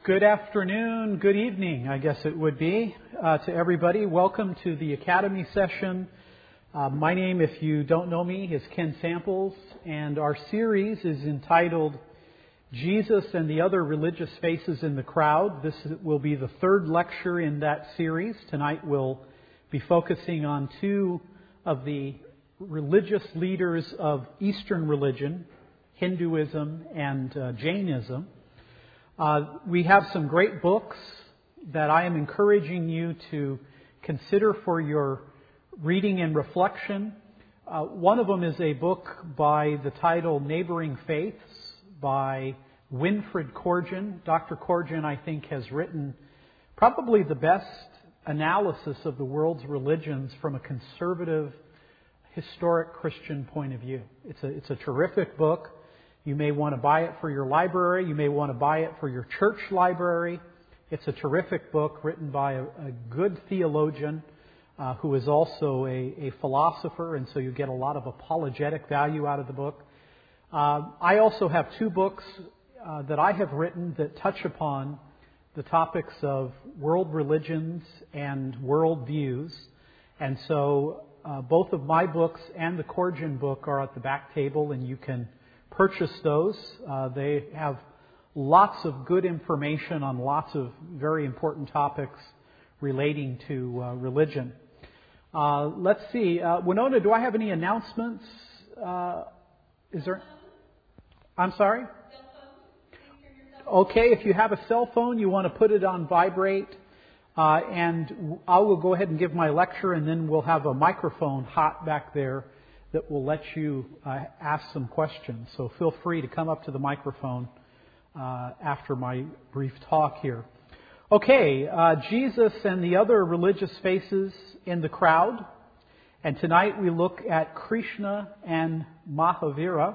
Good afternoon, good evening, I guess it would be, to everybody. Welcome to the Academy session. My name, if you don't know me, is Ken Samples, and our series is entitled Jesus and the Other Religious Faces in the Crowd. This will be the third lecture in that series. Tonight we'll be focusing on two of the religious leaders of Eastern religion, Hinduism and Jainism. We have some great books that I am encouraging you to consider for your reading and reflection. One of them is a book by the title Neighboring Faiths by Winfred Corrigan. Dr. Corrigan, I think, has written probably the best analysis of the world's religions from a conservative, historic Christian point of view. It's a terrific book. You may want to buy it for your library. You may want to buy it for your church library. It's a terrific book written by a good theologian who is also a philosopher, and so you get a lot of apologetic value out of the book. I also have two books that I have written that touch upon the topics of world religions and world views. And so both of my books and the Corrigan book are at the back table, and you can purchase those. They have lots of good information on lots of very important topics relating to religion. Let's see. Winona, do I have any announcements? Is there? I'm sorry? Okay, if you have a cell phone, you want to put it on vibrate. And I will go ahead and give my lecture, and then we'll have a microphone hot back there that will let you ask some questions. So feel free to come up to the microphone after my brief talk here. Okay, Jesus and the Other Religious Faces in the Crowd. And tonight we look at Krishna and Mahavira.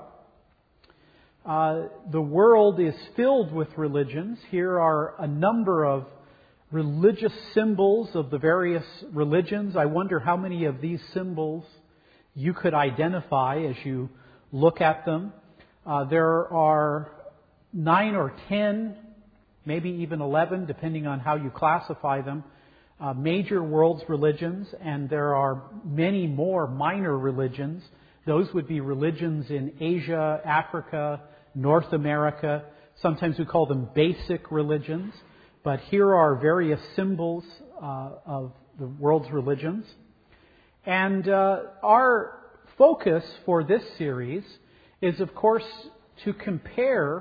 The world is filled with religions. Here are a number of religious symbols of the various religions. I wonder how many of these symbols you could identify as you look at them. There are 9 or 10, maybe even 11, depending on how you classify them, major world's religions, and there are many more minor religions. Those would be religions in Asia, Africa, North America. Sometimes we call them basic religions, but here are various symbols of the world's religions. And our focus for this series is, of course, to compare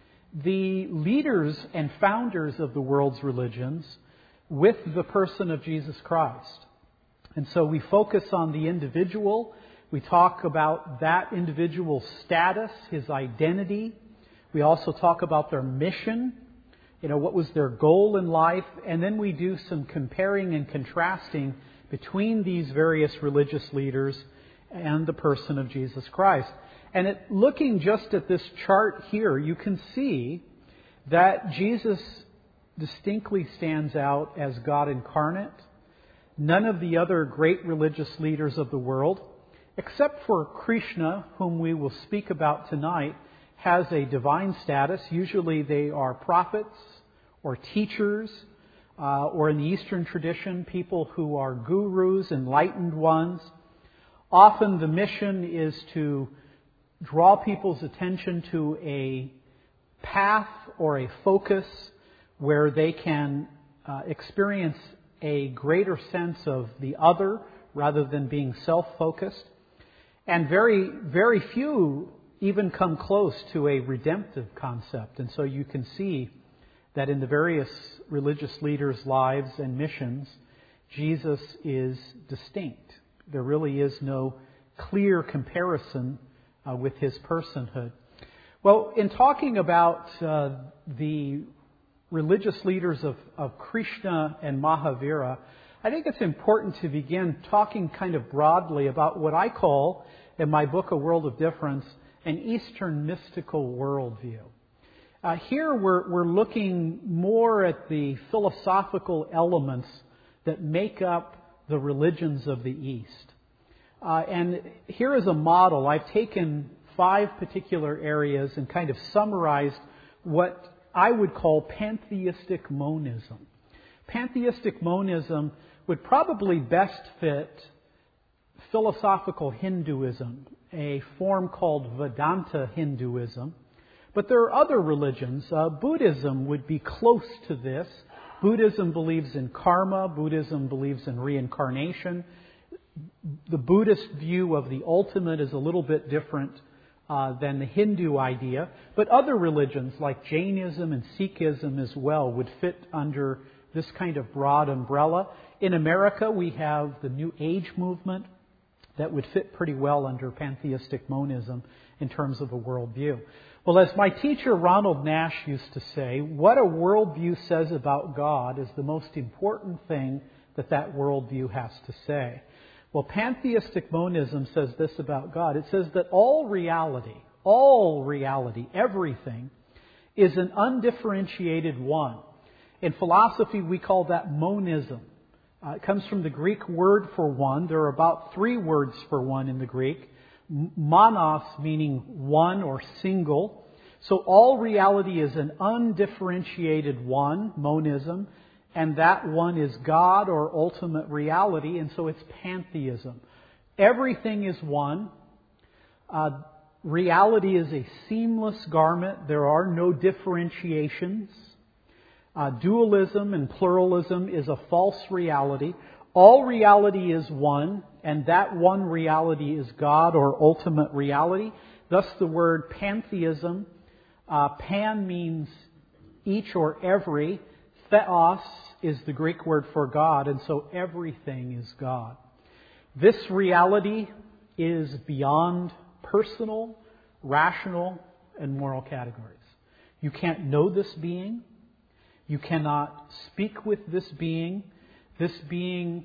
the leaders and founders of the world's religions with the person of Jesus Christ. And so we focus on the individual. We talk about that individual's status, his identity. We also talk about their mission. What was their goal in life? And then we do some comparing and contrasting between these various religious leaders and the person of Jesus Christ. And looking just at this chart here, you can see that Jesus distinctly stands out as God incarnate. None of the other great religious leaders of the world, except for Krishna, whom we will speak about tonight, has a divine status. Usually they are prophets or teachers, or in the Eastern tradition, people who are gurus, enlightened ones. Often the mission is to draw people's attention to a path or a focus where they can experience a greater sense of the other rather than being self-focused. And very, very few even come close to a redemptive concept. And so you can see that in the various religious leaders' lives and missions, Jesus is distinct. There really is no clear comparison with his personhood. Well, in talking about the religious leaders of Krishna and Mahavira, I think it's important to begin talking kind of broadly about what I call, in my book, A World of Difference, an Eastern mystical worldview. Here we're looking more at the philosophical elements that make up the religions of the East. And here is a model. I've taken 5 particular areas and kind of summarized what I would call pantheistic monism. Pantheistic monism would probably best fit philosophical Hinduism, a form called Vedanta Hinduism. But there are other religions. Buddhism would be close to this. Buddhism believes in karma. Buddhism believes in reincarnation. The Buddhist view of the ultimate is a little bit different than the Hindu idea. But other religions like Jainism and Sikhism as well would fit under this kind of broad umbrella. In America, we have the New Age movement that would fit pretty well under pantheistic monism in terms of a worldview. Well, as my teacher Ronald Nash used to say, what a worldview says about God is the most important thing that worldview has to say. Well, pantheistic monism says this about God. It says that all reality, everything, is an undifferentiated one. In philosophy, we call that monism. It comes from the Greek word for one. There are about 3 words for one in the Greek. Monos meaning one or single. So all reality is an undifferentiated one, monism, and that one is God or ultimate reality, and so it's pantheism. Everything is one. Reality is a seamless garment. There are no differentiations. Dualism and pluralism is a false reality. All reality is one, and that one reality is God or ultimate reality. Thus the word pantheism. Pan means each or every. Theos is the Greek word for God, and so everything is God. This reality is beyond personal, rational, and moral categories. You can't know this being. You cannot speak with this being. This being,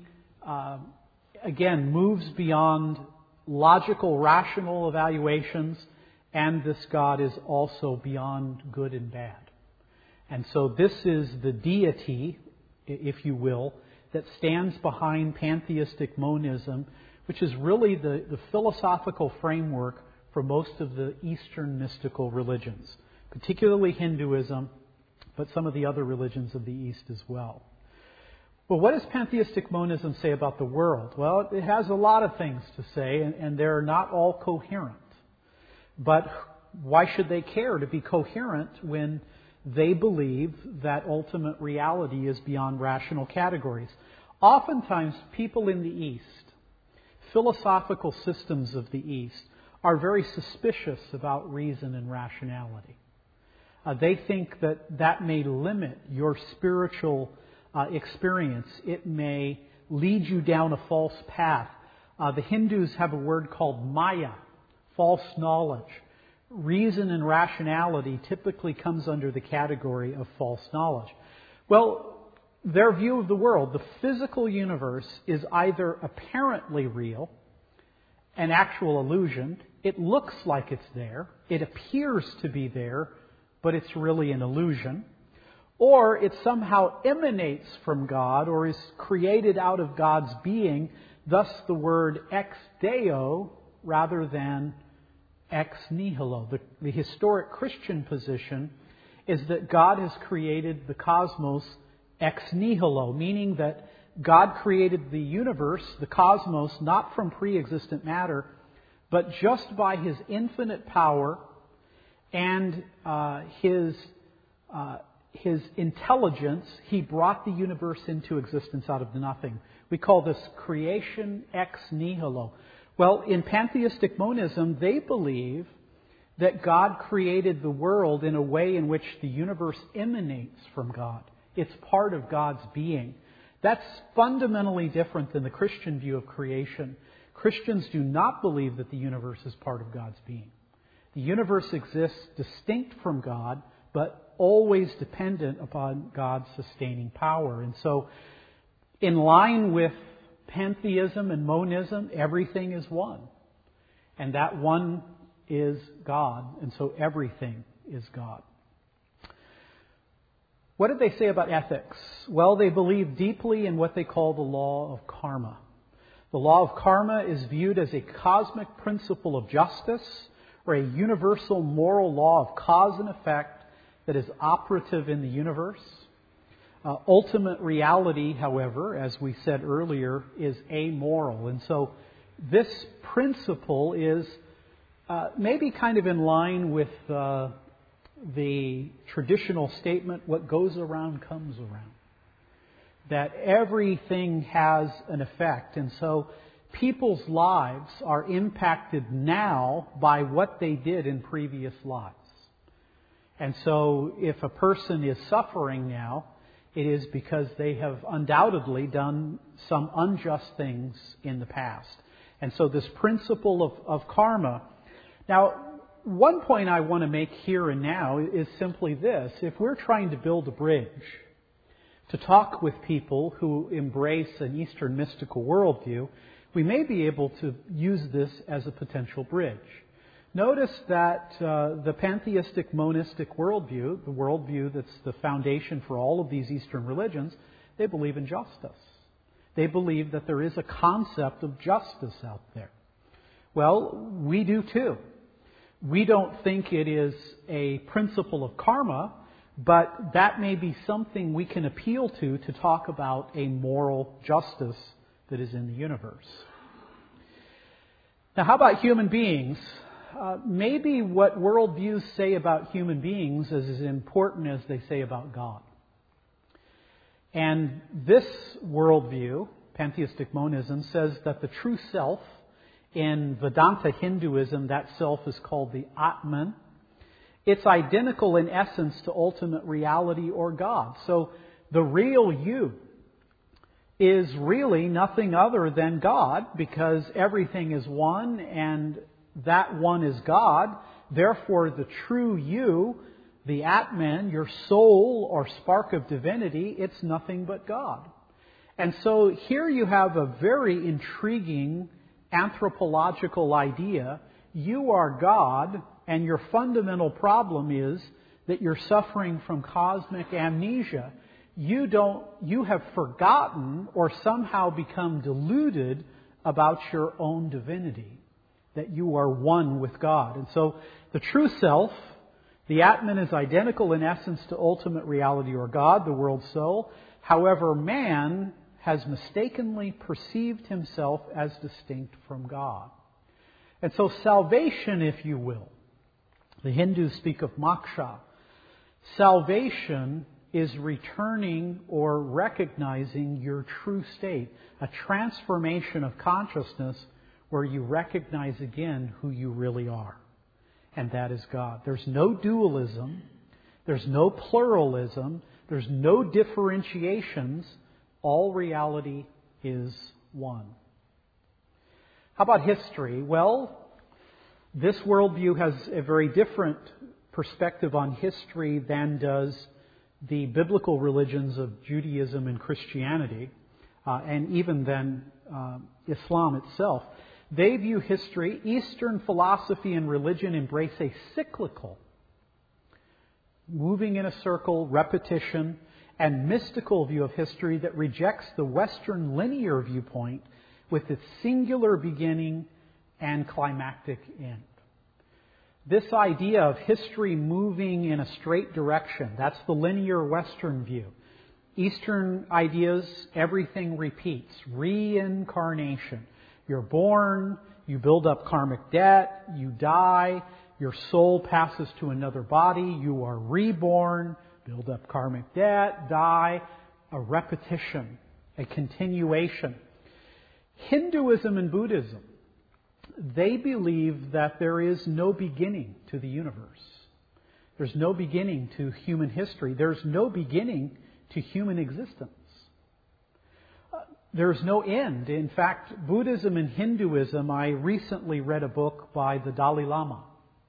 again, moves beyond logical, rational evaluations, and this God is also beyond good and bad. And so this is the deity, if you will, that stands behind pantheistic monism, which is really the philosophical framework for most of the Eastern mystical religions, particularly Hinduism, but some of the other religions of the East as well. Well, what does pantheistic monism say about the world? Well, it has a lot of things to say, and they're not all coherent. But why should they care to be coherent when they believe that ultimate reality is beyond rational categories? Oftentimes, people in the East, philosophical systems of the East, are very suspicious about reason and rationality. They think that may limit your spiritual experience. It may lead you down a false path. The Hindus have a word called Maya, false knowledge. Reason and rationality typically comes under the category of false knowledge. Well, their view of the world, the physical universe, is either apparently real, an actual illusion. It looks like it's there. It appears to be there, but it's really an illusion. Or it somehow emanates from God or is created out of God's being, thus the word ex deo rather than ex nihilo. The historic Christian position is that God has created the cosmos ex nihilo, meaning that God created the universe, the cosmos, not from pre-existent matter, but just by His infinite power and His intelligence, He brought the universe into existence out of nothing. We call this creation ex nihilo. Well, in pantheistic monism, they believe that God created the world in a way in which the universe emanates from God. It's part of God's being. That's fundamentally different than the Christian view of creation. Christians do not believe that the universe is part of God's being. The universe exists distinct from God, but always dependent upon God's sustaining power. And so, in line with pantheism and monism, everything is one. And that one is God, and so everything is God. What did they say about ethics? Well, they believe deeply in what they call the law of karma. The law of karma is viewed as a cosmic principle of justice, or a universal moral law of cause and effect, that is operative in the universe. Ultimate reality, however, as we said earlier, is amoral. And so this principle is maybe kind of in line with the traditional statement, what goes around comes around. That everything has an effect. And so people's lives are impacted now by what they did in previous lives. And so if a person is suffering now, it is because they have undoubtedly done some unjust things in the past. And so this principle of karma. Now, one point I want to make here and now is simply this. If we're trying to build a bridge to talk with people who embrace an Eastern mystical worldview, we may be able to use this as a potential bridge. Notice that the pantheistic monistic worldview, the worldview that's the foundation for all of these Eastern religions, they believe in justice. They believe that there is a concept of justice out there. Well, we do too. We don't think it is a principle of karma, but that may be something we can appeal to talk about a moral justice that is in the universe. Now, how about human beings? Maybe what worldviews say about human beings is as important as they say about God. And this worldview, pantheistic monism, says that the true self, in Vedanta Hinduism, that self is called the Atman. It's identical in essence to ultimate reality or God. So the real you is really nothing other than God, because everything is one and that one is God. Therefore, the true you, the Atman, your soul or spark of divinity, it's nothing but God. And so here you have a very intriguing anthropological idea. You are God, and your fundamental problem is that you're suffering from cosmic amnesia. You have forgotten or somehow become deluded about your own divinity, that you are one with God. And so the true self, the Atman, is identical in essence to ultimate reality or God, the world soul. However, man has mistakenly perceived himself as distinct from God. And so salvation, if you will, the Hindus speak of moksha. Salvation is returning or recognizing your true state, a transformation of consciousness where you recognize again who you really are. And that is God. There's no dualism. There's no pluralism. There's no differentiations. All reality is one. How about history? Well, this worldview has a very different perspective on history than does the biblical religions of Judaism and Christianity, and even then Islam itself. They view history, Eastern philosophy and religion embrace a cyclical, moving in a circle, repetition, and mystical view of history that rejects the Western linear viewpoint with its singular beginning and climactic end. This idea of history moving in a straight direction, that's the linear Western view. Eastern ideas, everything repeats. Reincarnation. You're born, you build up karmic debt, you die, your soul passes to another body, you are reborn, build up karmic debt, die, a repetition, a continuation. Hinduism and Buddhism, they believe that there is no beginning to the universe. There's no beginning to human history. There's no beginning to human existence. There's no end. In fact, Buddhism and Hinduism, I recently read a book by the Dalai Lama.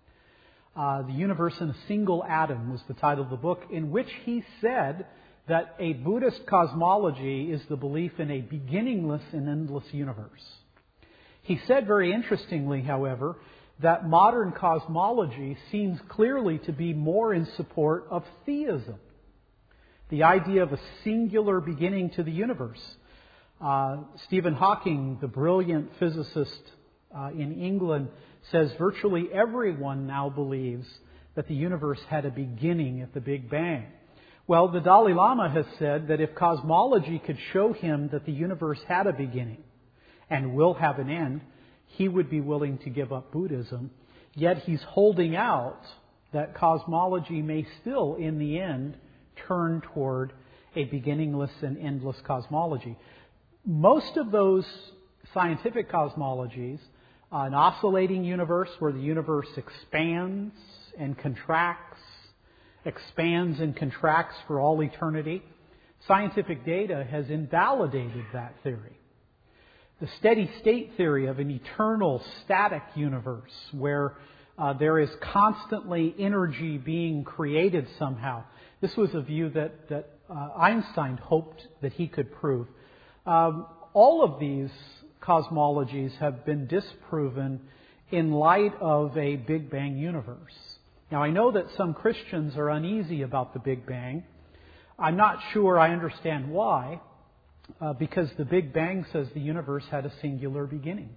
The Universe in a Single Atom was the title of the book, in which he said that a Buddhist cosmology is the belief in a beginningless and endless universe. He said very interestingly, however, that modern cosmology seems clearly to be more in support of theism, the idea of a singular beginning to the universe. Stephen Hawking, the brilliant physicist in England, says virtually everyone now believes that the universe had a beginning at the Big Bang. Well, the Dalai Lama has said that if cosmology could show him that the universe had a beginning and will have an end, he would be willing to give up Buddhism. Yet he's holding out that cosmology may still, in the end, turn toward a beginningless and endless cosmology. Most of those scientific cosmologies, an oscillating universe where the universe expands and contracts, expands and contracts for all eternity, scientific data has invalidated that theory. The steady state theory of an eternal static universe where there is constantly energy being created somehow. This was a view that Einstein hoped that he could prove. All of these cosmologies have been disproven in light of a Big Bang universe. Now, I know that some Christians are uneasy about the Big Bang. I'm not sure I understand why, because the Big Bang says the universe had a singular beginning.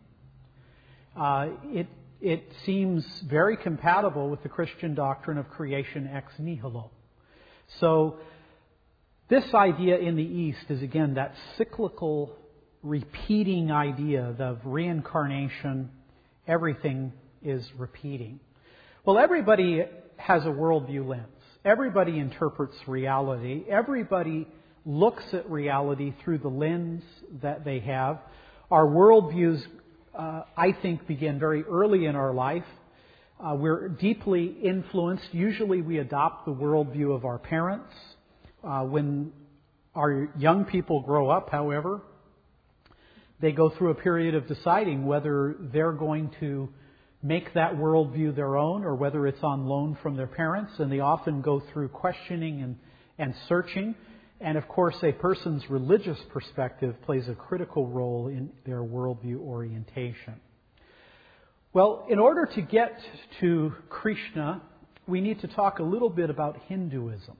It seems very compatible with the Christian doctrine of creation ex nihilo. So, this idea in the East is, again, that cyclical, repeating idea of reincarnation. Everything is repeating. Well, everybody has a worldview lens. Everybody interprets reality. Everybody looks at reality through the lens that they have. Our worldviews, I think, begin very early in our life. We're deeply influenced. Usually we adopt the worldview of our parents. When our young people grow up, however, they go through a period of deciding whether they're going to make that worldview their own or whether it's on loan from their parents. And they often go through questioning and searching. And of course, a person's religious perspective plays a critical role in their worldview orientation. Well, in order to get to Krishna, we need to talk a little bit about Hinduism.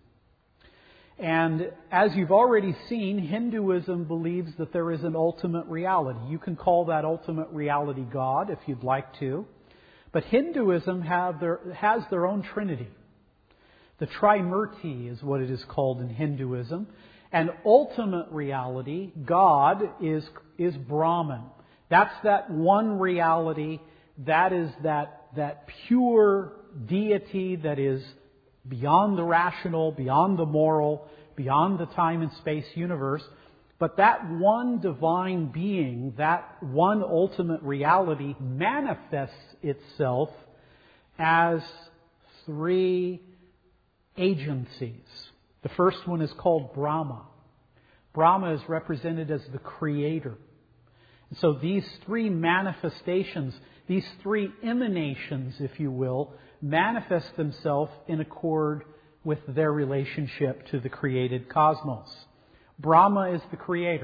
And as you've already seen, Hinduism believes that there is an ultimate reality. You can call that ultimate reality God if you'd like to. But Hinduism has their own trinity. The Trimurti is what it is called in Hinduism. And ultimate reality, God, is Brahman. That's that one reality. That is that pure deity that is beyond the rational, beyond the moral, beyond the time and space universe. But that one divine being, that one ultimate reality, manifests itself as three agencies. The first one is called Brahma. Brahma is represented as the creator. And so these three manifestations, these three emanations, if you will, manifest themselves in accord with their relationship to the created cosmos. Brahma is the creator.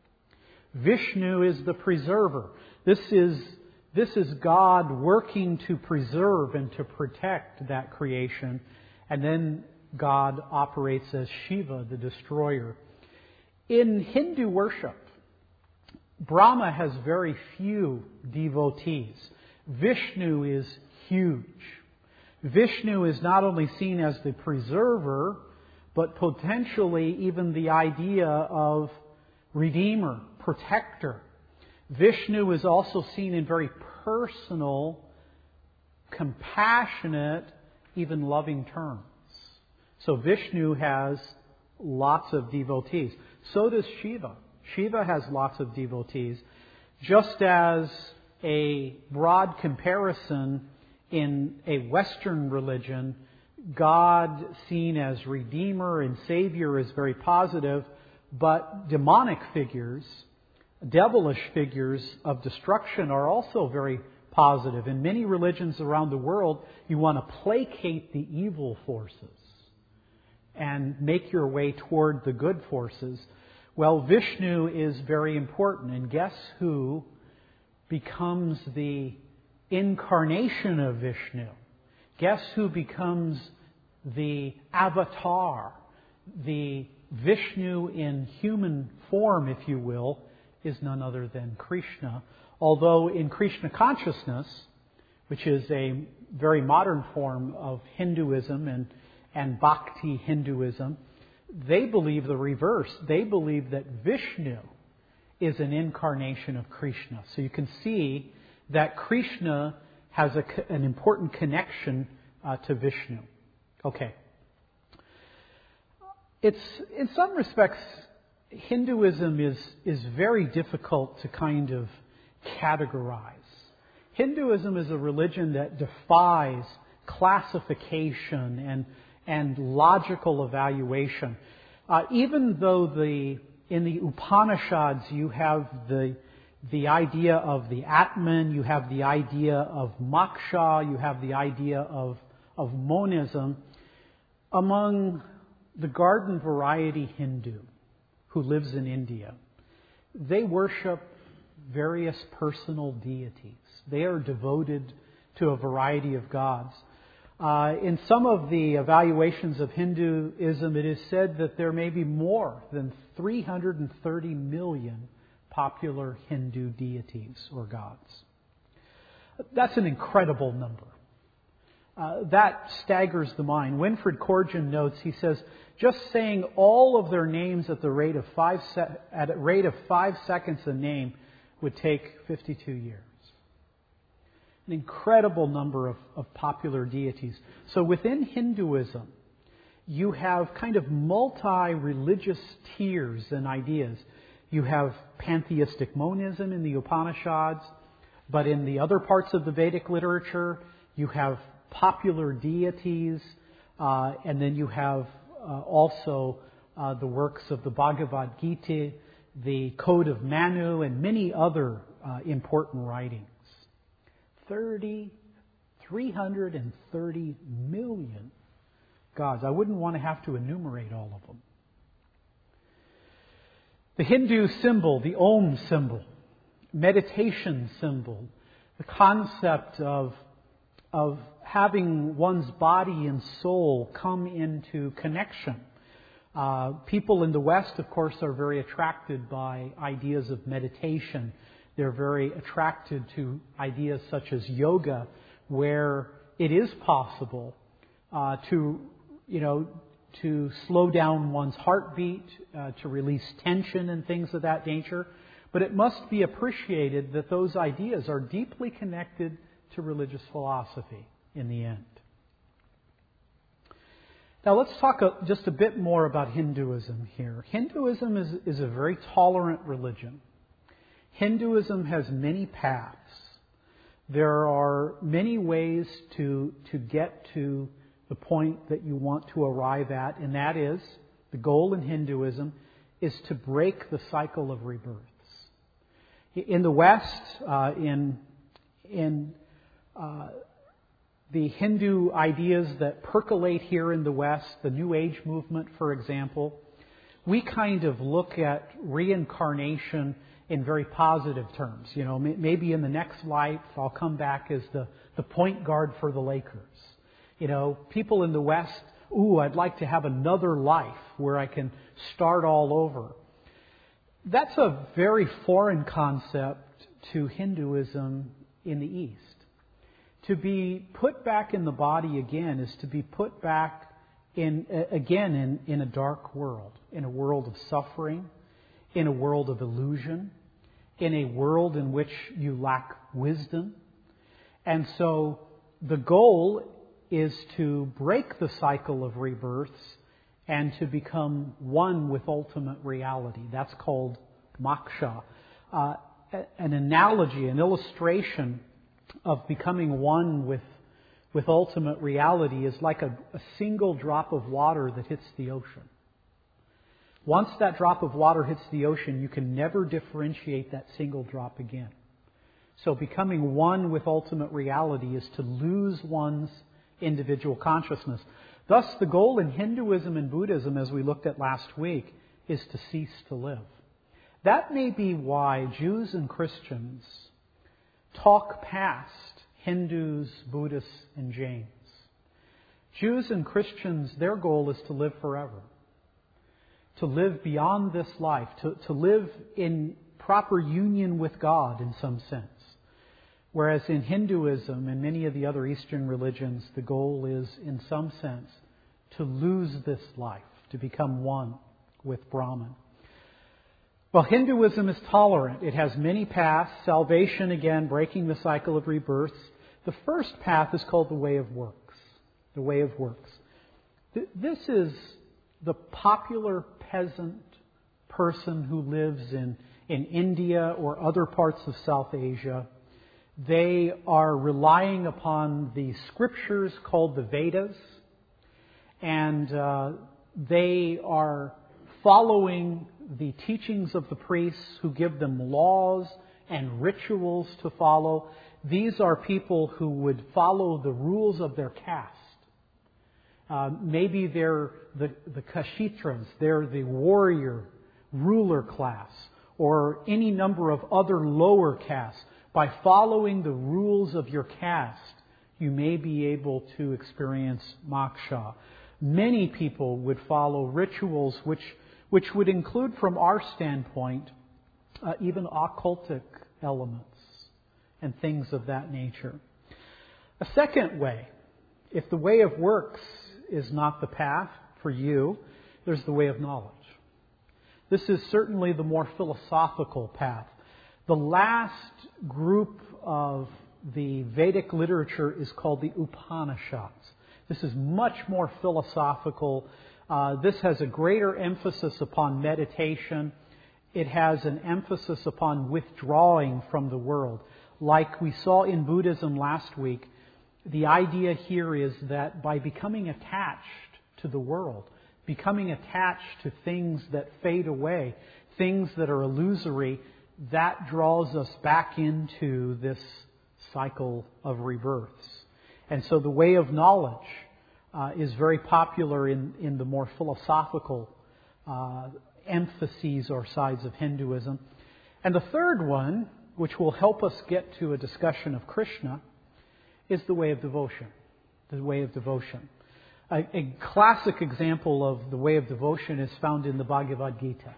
Vishnu is the preserver. This is God working to preserve and to protect that creation. And then God operates as Shiva, the destroyer. In Hindu worship, Brahma has very few devotees. Vishnu is huge. Vishnu is not only seen as the preserver, but potentially even the idea of redeemer, protector. Vishnu is also seen in very personal, compassionate, even loving terms. So Vishnu has lots of devotees. So does Shiva. Shiva has lots of devotees. Just as a broad comparison in a Western religion, God seen as Redeemer and Savior is very positive, but demonic figures, devilish figures of destruction are also very positive. In many religions around the world, you want to placate the evil forces and make your way toward the good forces. Well, Vishnu is very important. And guess who becomes the incarnation of Vishnu? Guess who becomes the avatar? The Vishnu in human form, if you will, is none other than Krishna. Although in Krishna consciousness, which is a very modern form of Hinduism and Bhakti Hinduism, they believe the reverse. They believe that Vishnu is an incarnation of Krishna. So you can see that Krishna has an important connection to Vishnu. Okay. It's, in some respects, Hinduism is very difficult to kind of categorize. Hinduism is a religion that defies classification and logical evaluation. Even though in the Upanishads you have the idea of the Atman, you have the idea of moksha, you have the idea of monism, among the garden variety Hindu who lives in India, they worship various personal deities. They are devoted to a variety of gods. In some of the evaluations of Hinduism, it is said that there may be more than 330 million popular Hindu deities or gods. That's an incredible number. That staggers the mind. Winfried Corrigan notes, he says, just saying all of their names at the rate of 5 seconds a name would take 52 years. An incredible number of popular deities. So within Hinduism, you have kind of multi-religious tiers and ideas. You have pantheistic monism in the Upanishads, but in the other parts of the Vedic literature, you have popular deities, and then you have also the works of the Bhagavad Gita, the Code of Manu, and many other important writings. 330 million gods. I wouldn't want to have to enumerate all of them. The Hindu symbol, the Om symbol, meditation symbol, the concept of having one's body and soul come into connection. People in the West, of course, are very attracted by ideas of meditation. They're very attracted to ideas such as yoga, where it is possible to slow down one's heartbeat, to release tension and things of that nature. But it must be appreciated that those ideas are deeply connected to religious philosophy in the end. Now let's talk just a bit more about Hinduism here. Hinduism is a very tolerant religion. Hinduism has many paths. There are many ways to get to the point that you want to arrive at, and that is, the goal in Hinduism is to break the cycle of rebirths. In the West, in the Hindu ideas that percolate here in the West, the New Age movement, for example, we kind of look at reincarnation in very positive terms. You know, maybe in the next life I'll come back as the point guard for the Lakers. You know, people in the West, I'd like to have another life where I can start all over. That's a very foreign concept to Hinduism in the East. To be put back in the body again is to be put back in a dark world, in a world of suffering, in a world of illusion, in a world in which you lack wisdom. And so the goal is to break the cycle of rebirths and to become one with ultimate reality. That's called moksha. An analogy, an illustration of becoming one with ultimate reality is like a single drop of water that hits the ocean. Once that drop of water hits the ocean, you can never differentiate that single drop again. So becoming one with ultimate reality is to lose one's individual consciousness. Thus, the goal in Hinduism and Buddhism, as we looked at last week, is to cease to live. That may be why Jews and Christians talk past Hindus, Buddhists, and Jains. Jews and Christians, their goal is to live forever. To live beyond this life, to live in proper union with God in some sense. Whereas in Hinduism and many of the other Eastern religions, the goal is, in some sense, to lose this life, to become one with Brahman. Well, Hinduism is tolerant. It has many paths. Salvation, again, breaking the cycle of rebirths. The first path is called the way of works. The way of works. This is the popular peasant person who lives in India or other parts of South Asia. They are relying upon the scriptures called the Vedas, and they are following the teachings of the priests who give them laws and rituals to follow. These are people who would follow the rules of their caste. Maybe they're the Kshitras, they're the warrior ruler class, or any number of other lower castes. By following the rules of your caste, you may be able to experience moksha. Many people would follow rituals which would include, from our standpoint, even occultic elements and things of that nature. A second way, if the way of works is not the path for you, there's the way of knowledge. This is certainly the more philosophical path. The last group of the Vedic literature is called the Upanishads. This is much more philosophical. This has a greater emphasis upon meditation. It has an emphasis upon withdrawing from the world. Like we saw in Buddhism last week, the idea here is that by becoming attached to the world, becoming attached to things that fade away, things that are illusory, that draws us back into this cycle of rebirths. And so the way of knowledge is very popular in the more philosophical emphases or sides of Hinduism. And the third one, which will help us get to a discussion of Krishna, is the way of devotion. The way of devotion. A classic example of the way of devotion is found in the Bhagavad Gita.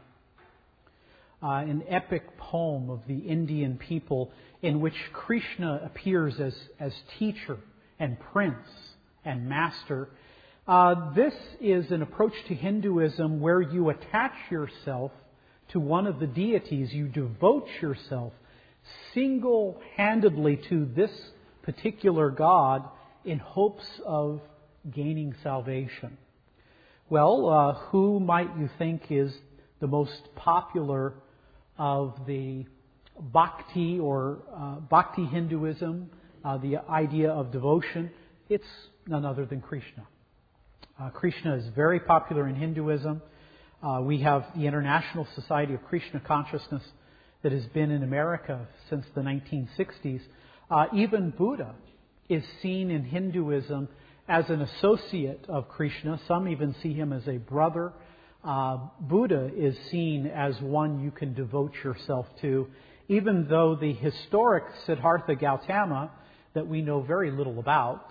An epic poem of the Indian people in which Krishna appears as teacher and prince and master. This is an approach to Hinduism where you attach yourself to one of the deities. You devote yourself single-handedly to this particular god in hopes of gaining salvation. Well, who might you think is the most popular of the bhakti or bhakti Hinduism, the idea of devotion? It's none other than Krishna. Krishna is very popular in Hinduism. We have the International Society of Krishna Consciousness that has been in America since the 1960s. Even Buddha is seen in Hinduism as an associate of Krishna. Some even see him as a brother. Buddha is seen as one you can devote yourself to, even though the historic Siddhartha Gautama, that we know very little about,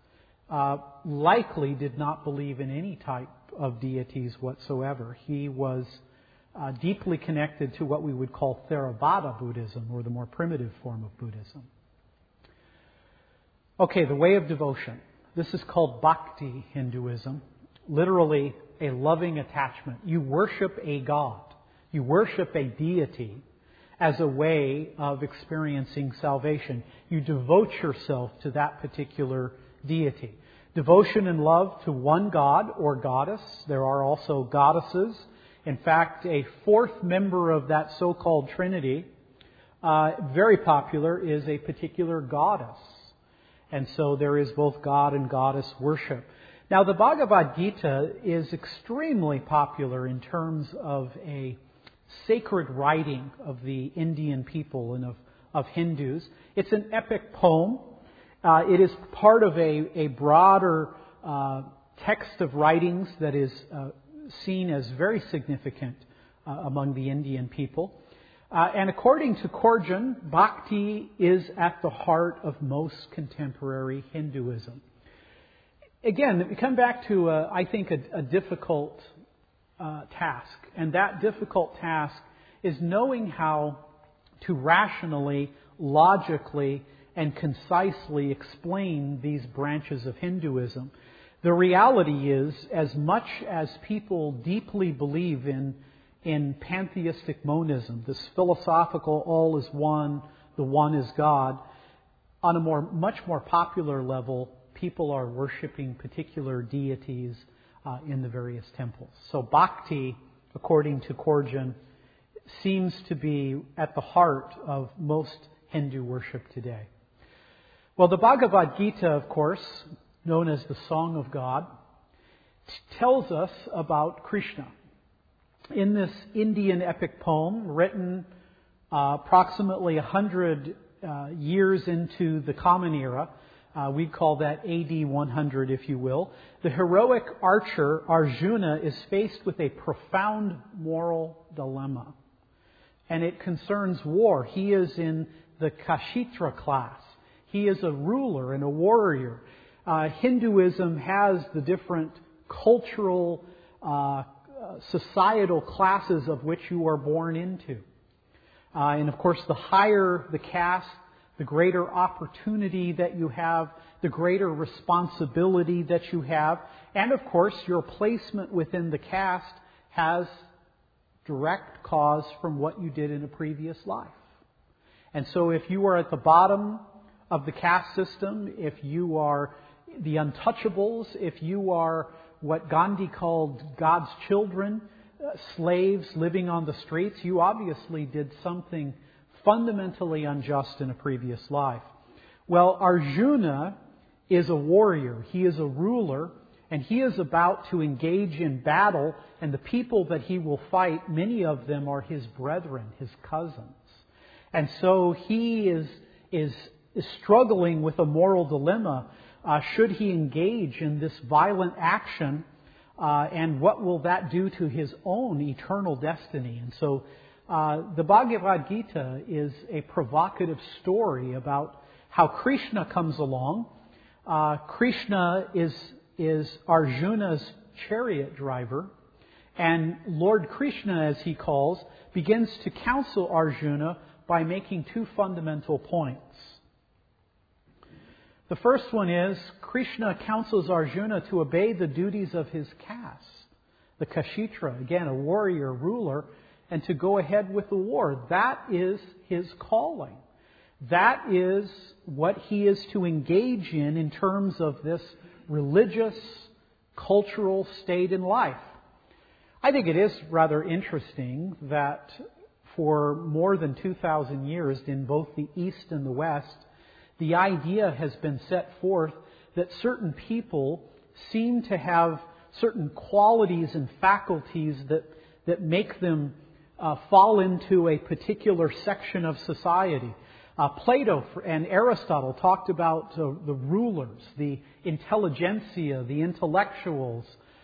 likely did not believe in any type of deities whatsoever. He was deeply connected to what we would call Theravada Buddhism, or the more primitive form of Buddhism. Okay, the way of devotion. This is called Bhakti Hinduism, literally a loving attachment. You worship a god, you worship a deity as a way of experiencing salvation. You devote yourself to that particular deity. Devotion and love to one god or goddess. There are also goddesses. In fact, a fourth member of that so-called Trinity, very popular, is a particular goddess. And so there is both God and goddess worship. Now, the Bhagavad Gita is extremely popular in terms of a sacred writing of the Indian people and of Hindus. It's an epic poem. It is part of a broader text of writings that is seen as very significant among the Indian people. And according to Corjan, Bhakti is at the heart of most contemporary Hinduism. Again, we come back to, I think, a difficult task. And that difficult task is knowing how to rationally, logically, and concisely explain these branches of Hinduism. The reality is, as much as people deeply believe in pantheistic monism, this philosophical all is one, the one is God, on a much more popular level, people are worshiping particular deities in the various temples. So bhakti, according to Corjan, seems to be at the heart of most Hindu worship today. Well, the Bhagavad Gita, of course, known as the Song of God, tells us about Krishna. In this Indian epic poem, written approximately 100 years into the Common Era, we'd call that AD 100, if you will, the heroic archer Arjuna is faced with a profound moral dilemma. And it concerns war. He is in the Kshitra class. He is a ruler and a warrior. Hinduism has the different cultural, societal classes of which you are born into. And of course, the higher the caste, the greater opportunity that you have, the greater responsibility that you have. And of course, your placement within the caste has direct cause from what you did in a previous life. And so if you are at the bottom of the caste system, if you are the untouchables, if you are what Gandhi called God's children, slaves living on the streets, you obviously did something fundamentally unjust in a previous life. Well, Arjuna is a warrior. He is a ruler, and he is about to engage in battle, and the people that he will fight, many of them are his brethren, his cousins. And so he is struggling with a moral dilemma. Should he engage in this violent action, and what will that do to his own eternal destiny? And so the Bhagavad Gita is a provocative story about how Krishna comes along. Krishna is Arjuna's chariot driver, and Lord Krishna, as he calls, begins to counsel Arjuna by making two fundamental points. The first one is, Krishna counsels Arjuna to obey the duties of his caste, the Kshitra, again, a warrior, ruler, and to go ahead with the war. That is his calling. That is what he is to engage in terms of this religious, cultural state in life. I think it is rather interesting that for more than 2,000 years in both the East and the West, the idea has been set forth that certain people seem to have certain qualities and faculties that make them fall into a particular section of society. Plato and Aristotle talked about the rulers, the intelligentsia, the intellectuals.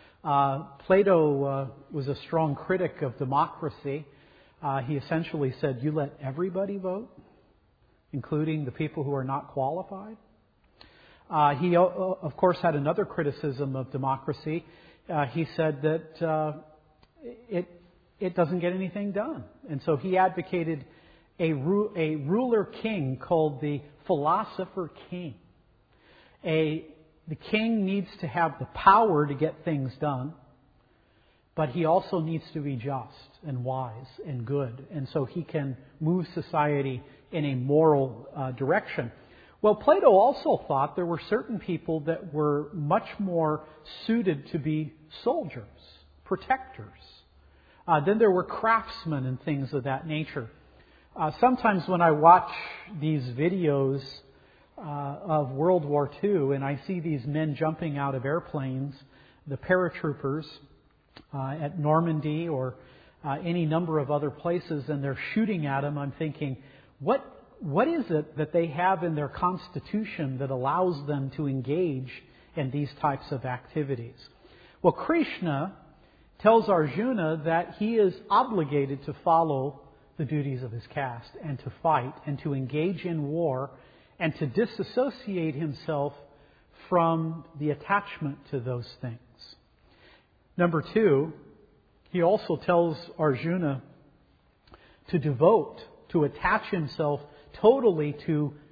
Plato was a strong critic of democracy. He essentially said, you let everybody vote, including the people who are not qualified. He, of course, had another criticism of democracy. He said that it doesn't get anything done. And so he advocated a ruler king called the philosopher king. The king needs to have the power to get things done, but he also needs to be just and wise and good. And so he can move society in a moral direction. Well, Plato also thought there were certain people that were much more suited to be soldiers, protectors. Then there were craftsmen and things of that nature. Sometimes when I watch these videos of World War II and I see these men jumping out of airplanes, the paratroopers at Normandy or any number of other places, and they're shooting at them, I'm thinking, what is it that they have in their constitution that allows them to engage in these types of activities? Well, Krishna tells Arjuna that he is obligated to follow the duties of his caste and to fight and to engage in war and to disassociate himself from the attachment to those things. Number two, he also tells Arjuna to attach himself totally to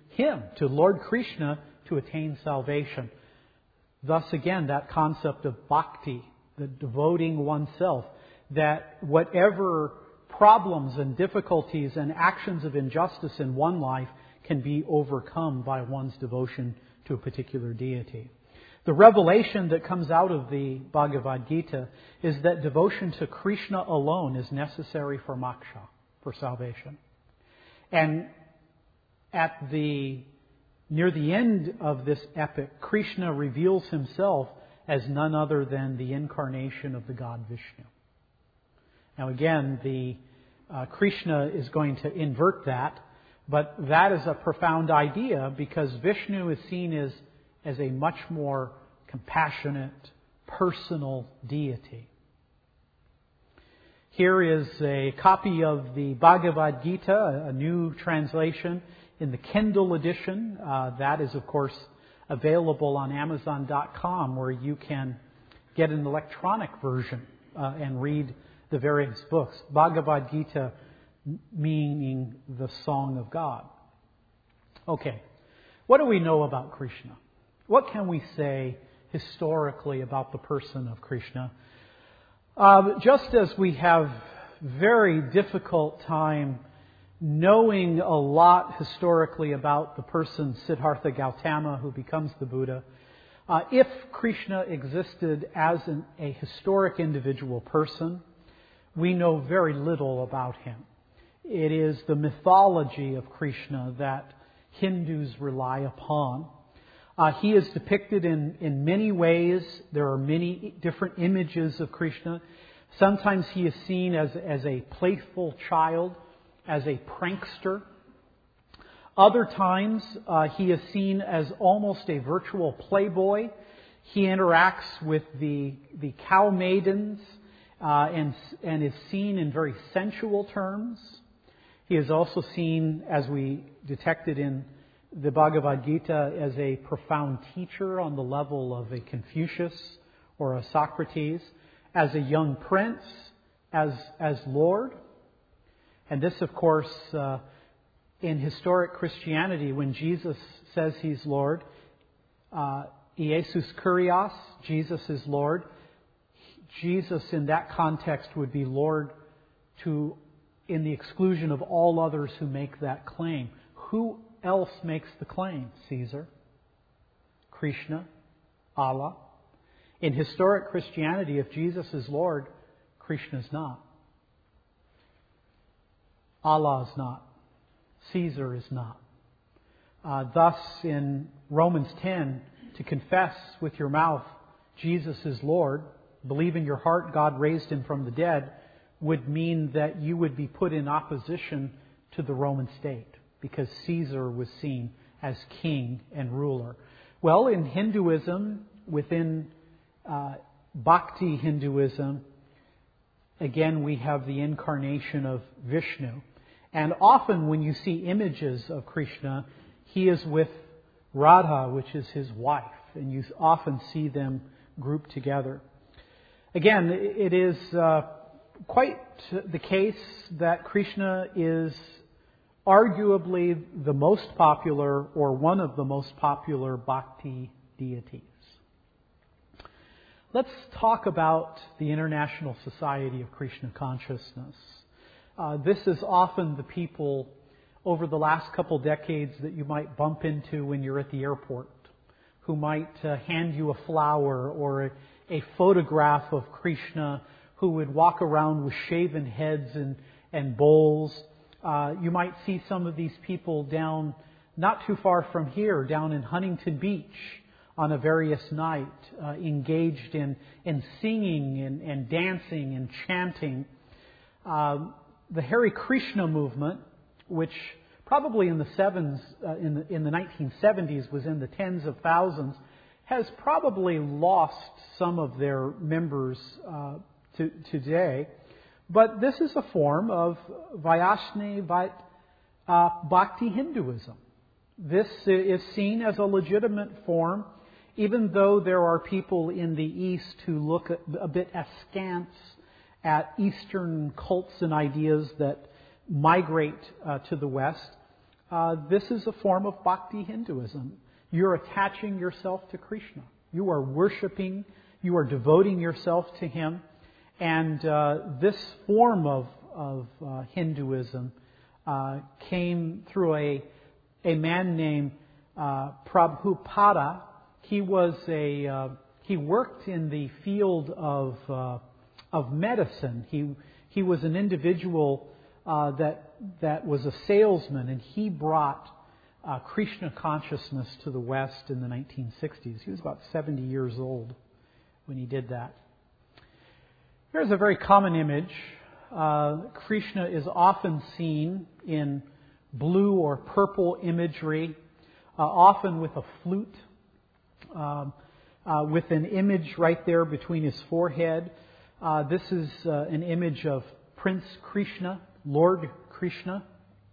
Him, to Lord Krishna, to attain salvation. Thus again, that concept of bhakti, the devoting oneself, that whatever problems and difficulties and actions of injustice in one life can be overcome by one's devotion to a particular deity. The revelation that comes out of the Bhagavad Gita is that devotion to Krishna alone is necessary for moksha, for salvation. And near the end of this epic, Krishna reveals himself as none other than the incarnation of the god Vishnu. Now again, Krishna is going to invert that, but that is a profound idea because Vishnu is seen as a much more compassionate, personal deity. Here is a copy of the Bhagavad Gita, a new translation in the Kindle edition. That is, of course, available on Amazon.com, where you can get an electronic version and read the various books. Bhagavad Gita meaning the Song of God. Okay, what do we know about Krishna? What can we say historically about the person of Krishna? Just as we have very difficult time knowing a lot historically about the person Siddhartha Gautama who becomes the Buddha, if Krishna existed as a historic individual person, we know very little about him. It is the mythology of Krishna that Hindus rely upon. He is depicted in many ways. There are many different images of Krishna. Sometimes he is seen as a playful child, as a prankster. Other times he is seen as almost a virtual playboy. He interacts with the cow maidens and is seen in very sensual terms. He is also seen, as we detected in the Bhagavad Gita, as a profound teacher on the level of a Confucius or a Socrates, as a young prince, as Lord. And this, of course, in historic Christianity, when Jesus says He's Lord, Iesus Kurios, Jesus is Lord. Jesus in that context would be Lord in the exclusion of all others who make that claim. Who else makes the claim? Caesar, Krishna, Allah. In historic Christianity, if Jesus is Lord, Krishna is not. Allah is not. Caesar is not. Thus, in Romans 10, to confess with your mouth Jesus is Lord, believe in your heart God raised Him from the dead, would mean that you would be put in opposition to the Roman state, because Caesar was seen as king and ruler. Well, in Hinduism, within Bhakti Hinduism, again we have the incarnation of Vishnu. And often when you see images of Krishna, he is with Radha, which is his wife, and you often see them grouped together. Again, it is quite the case that Krishna is arguably the most popular or one of the most popular bhakti deities. Let's talk about the International Society of Krishna Consciousness. This is often the people over the last couple decades that you might bump into when you're at the airport, who might hand you a flower or a photograph of Krishna, who would walk around with shaven heads and bowls. You might see some of these people down not too far from here, down in Huntington Beach on a various night, engaged in singing and dancing and chanting. The Hare Krishna movement, which probably in the 1970s was in the tens of thousands, has probably lost some of their members today. But this is a form of Vaishnava Bhakti Hinduism. This is seen as a legitimate form, even though there are people in the East who look a bit askance at Eastern cults and ideas that migrate to the West. this is a form of Bhakti Hinduism. You're attaching yourself to Krishna. You are worshiping, you are devoting yourself to Him. And this form of Hinduism came through a man named Prabhupada. He worked in the field of medicine. He was an individual that was a salesman, and he brought Krishna consciousness to the West in the 1960s. He was about 70 years old when he did that. Here's a very common image. Krishna is often seen in blue or purple imagery, often with a flute, with an image right there between his forehead. This is an image of Prince Krishna, Lord Krishna.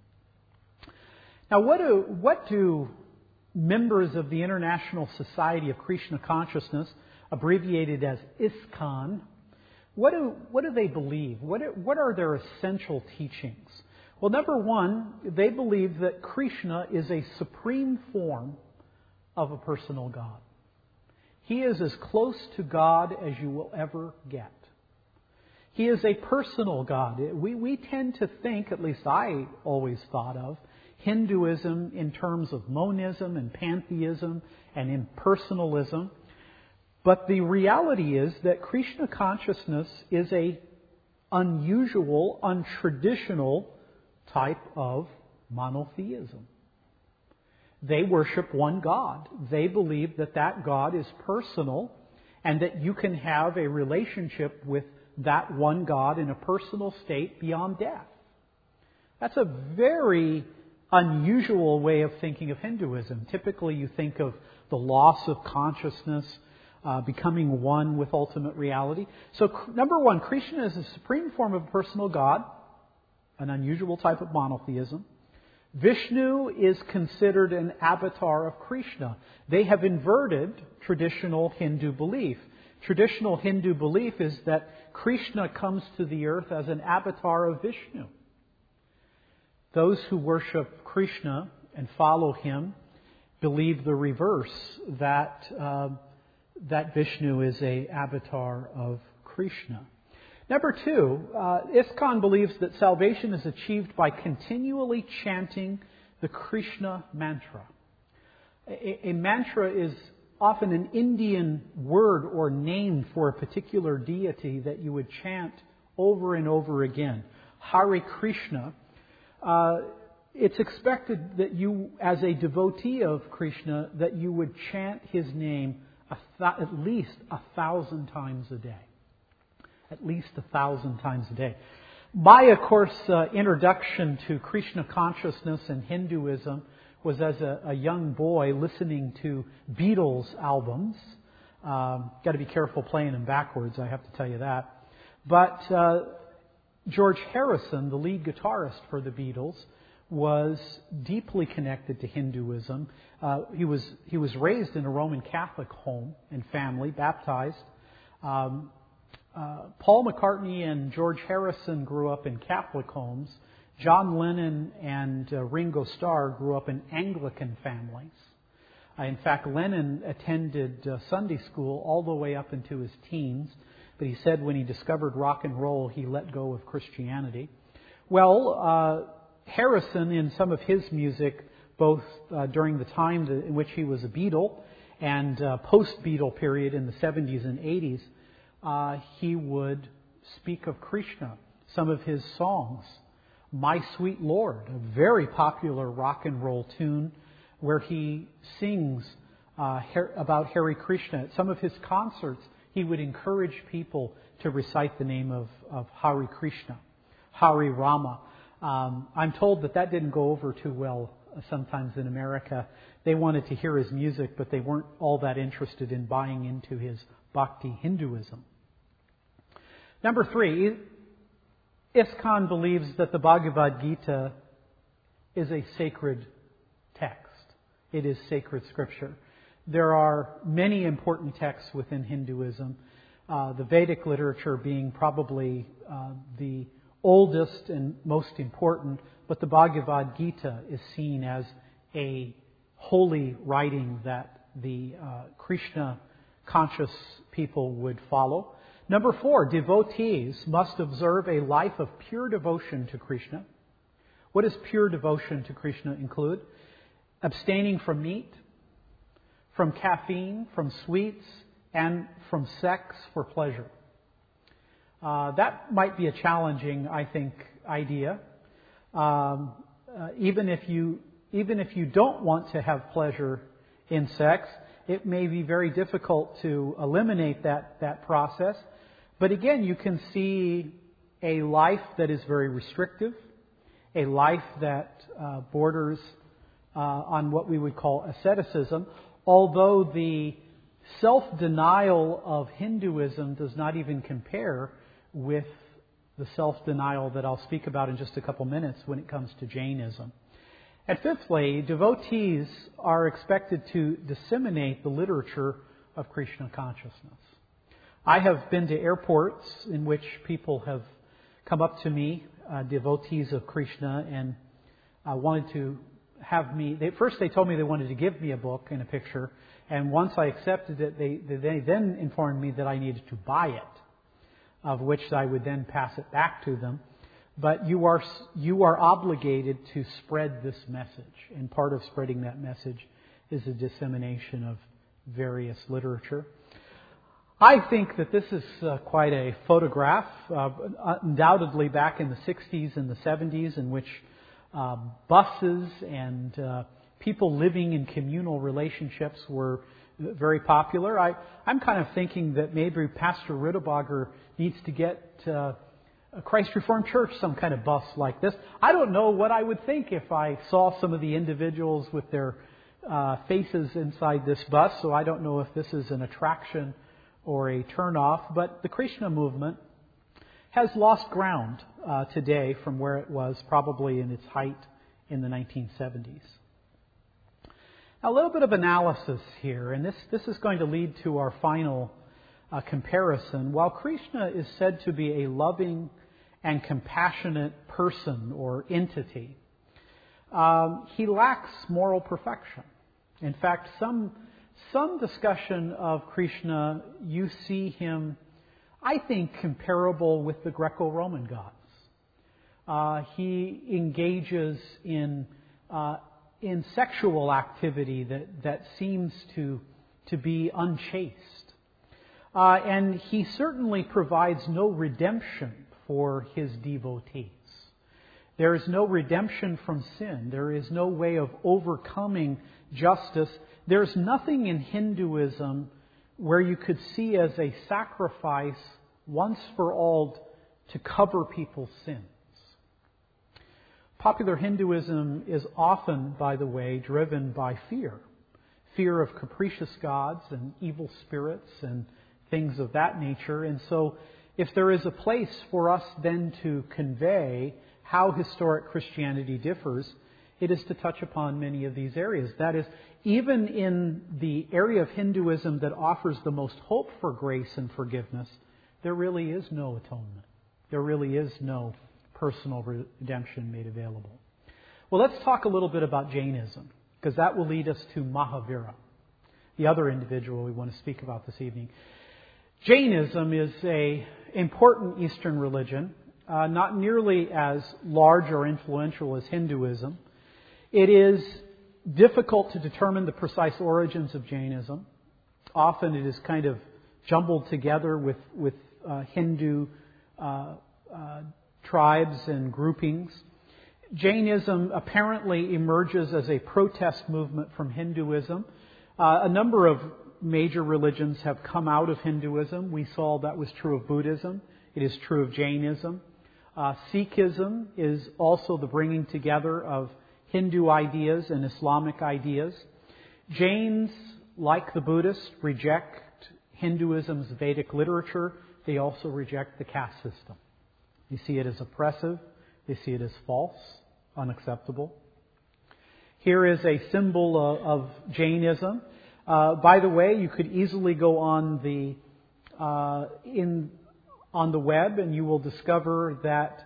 Now, what do members of the International Society of Krishna Consciousness, abbreviated as ISKCON, what do they believe? What are their essential teachings? Well, number one, they believe that Krishna is a supreme form of a personal God. He is as close to God as you will ever get. He is a personal God. We tend to think, at least I always thought of, Hinduism in terms of monism and pantheism and impersonalism. But the reality is that Krishna consciousness is a unusual, untraditional type of monotheism. They worship one God. They believe that that God is personal and that you can have a relationship with that one God in a personal state beyond death. That's a very unusual way of thinking of Hinduism. Typically you think of the loss of consciousness, becoming one with ultimate reality. So number one, Krishna is a supreme form of a personal God, an unusual type of monotheism. Vishnu is considered an avatar of Krishna. They have inverted traditional Hindu belief. Traditional Hindu belief is that Krishna comes to the earth as an avatar of Vishnu. Those who worship Krishna and follow him believe the reverse, that Vishnu is an avatar of Krishna. Number two, ISKCON believes that salvation is achieved by continually chanting the Krishna mantra. A mantra is often an Indian word or name for a particular deity that you would chant over and over again. Hare Krishna. It's expected that you, as a devotee of Krishna, that you would chant his name at least 1,000 times a day. At least 1,000 times a day. My, of course, introduction to Krishna consciousness and Hinduism was as a young boy listening to Beatles albums. Got to be careful playing them backwards, I have to tell you that. But George Harrison, the lead guitarist for the Beatles, was deeply connected to Hinduism. He was raised in a Roman Catholic home and family, baptized. Paul McCartney and George Harrison grew up in Catholic homes. John Lennon and Ringo Starr grew up in Anglican families. In fact, Lennon attended Sunday school all the way up into his teens, but he said when he discovered rock and roll, he let go of Christianity. Well, Harrison, in some of his music, both during the time in which he was a Beatle and post-Beatle period in the 70s and 80s, he would speak of Krishna. Some of his songs, My Sweet Lord, a very popular rock and roll tune where he sings about Hare Krishna. At some of his concerts, he would encourage people to recite the name of Hare Krishna, Hare Rama. I'm told that didn't go over too well sometimes in America. They wanted to hear his music, but they weren't all that interested in buying into his Bhakti Hinduism. Number three, ISKCON believes that the Bhagavad Gita is a sacred text. It is sacred scripture. There are many important texts within Hinduism, the Vedic literature being probably the oldest and most important, but the Bhagavad Gita is seen as a holy writing that the Krishna conscious people would follow. Number 4, devotees must observe a life of pure devotion to Krishna. What does pure devotion to Krishna include? Abstaining from meat, from caffeine, from sweets, and from sex for pleasure. That might be a challenging, I think, idea. Even if you don't want to have pleasure in sex, it may be very difficult to eliminate that process. But again, you can see a life that is very restrictive, a life that borders on what we would call asceticism, although the self-denial of Hinduism does not even compare with the self-denial that I'll speak about in just a couple minutes when it comes to Jainism. And fifthly, devotees are expected to disseminate the literature of Krishna consciousness. I have been to airports in which people have come up to me, devotees of Krishna, and wanted to have me. First they told me they wanted to give me a book and a picture, and once I accepted it, they then informed me that I needed to buy it, of which I would then pass it back to them. But you are obligated to spread this message, and part of spreading that message is the dissemination of various literature. I think that this is quite a photograph, undoubtedly back in the 60s and the 70s, in which buses and people living in communal relationships were very popular. I'm kind of thinking that maybe Pastor Ritterbacher needs to get Christ Reformed Church some kind of bus like this. I don't know what I would think if I saw some of the individuals with their faces inside this bus, so I don't know if this is an attraction or a turn-off. But the Krishna movement has lost ground today from where it was probably in its height in the 1970s. Now, a little bit of analysis here, and this is going to lead to our final comparison. While Krishna is said to be a loving and compassionate person or entity, he lacks moral perfection. In fact, some discussion of Krishna, you see him, I think, comparable with the Greco-Roman gods. He engages in sexual activity that seems to be unchaste. And he certainly provides no redemption for his devotees. There is no redemption from sin. There is no way of overcoming justice. There's nothing in Hinduism where you could see as a sacrifice once for all to cover people's sins. Popular Hinduism is often, by the way, driven by fear. Fear of capricious gods and evil spirits and things of that nature. And so if there is a place for us then to convey how historic Christianity differs, it is to touch upon many of these areas. That is, even in the area of Hinduism that offers the most hope for grace and forgiveness, there really is no atonement. There really is no personal redemption made available. Well, let's talk a little bit about Jainism, because that will lead us to Mahavira, the other individual we want to speak about this evening. Jainism is an important Eastern religion, not nearly as large or influential as Hinduism. It is difficult to determine the precise origins of Jainism. Often it is kind of jumbled together with Hindu tribes and groupings. Jainism apparently emerges as a protest movement from Hinduism. A number of major religions have come out of Hinduism. We saw that was true of Buddhism. It is true of Jainism. Sikhism is also the bringing together of Hindu ideas and Islamic ideas. Jains, like the Buddhists, reject Hinduism's Vedic literature. They also reject the caste system. They see it as oppressive. They see it as false, unacceptable. Here is a symbol of Jainism. By the way, you could easily go on the web and you will discover that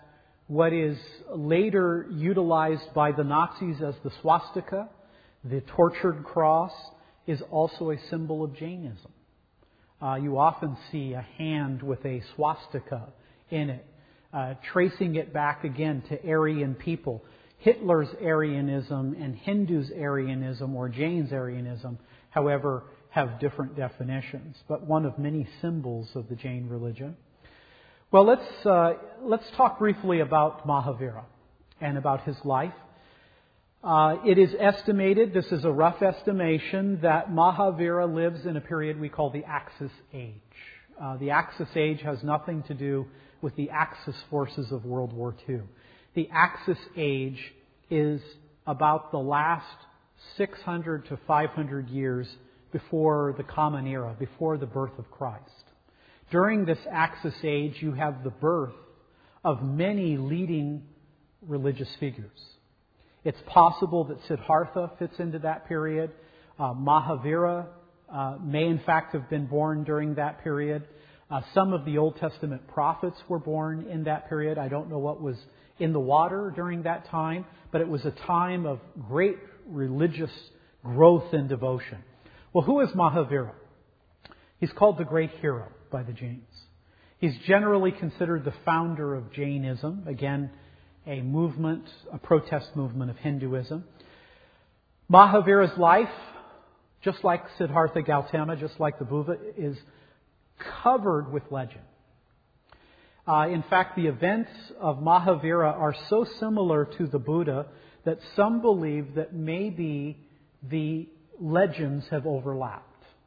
What is later utilized by the Nazis as the swastika, the tortured cross, is also a symbol of Jainism. You often see a hand with a swastika in it, tracing it back again to Aryan people. Hitler's Aryanism and Hindu's Aryanism, or Jain's Aryanism, however, have different definitions, but one of many symbols of the Jain religion. Well, let's talk briefly about Mahavira and about his life. It is estimated, this is a rough estimation, that Mahavira lives in a period we call the Axis Age. The Axis Age has nothing to do with the Axis forces of World War II. The Axis Age is about the last 600 to 500 years before the Common Era, before the birth of Christ. During this Axis Age, you have the birth of many leading religious figures. It's possible that Siddhartha fits into that period. Mahavira may in fact have been born during that period. Some of the Old Testament prophets were born in that period. I don't know what was in the water during that time, but it was a time of great religious growth and devotion. Well, who is Mahavira? He's called the Great Hero by the Jains. He's generally considered the founder of Jainism, again, a movement, a protest movement of Hinduism. Mahavira's life, just like Siddhartha Gautama, just like the Buddha, is covered with legend. In fact, the events of Mahavira are so similar to the Buddha that some believe that maybe the legends have overlapped.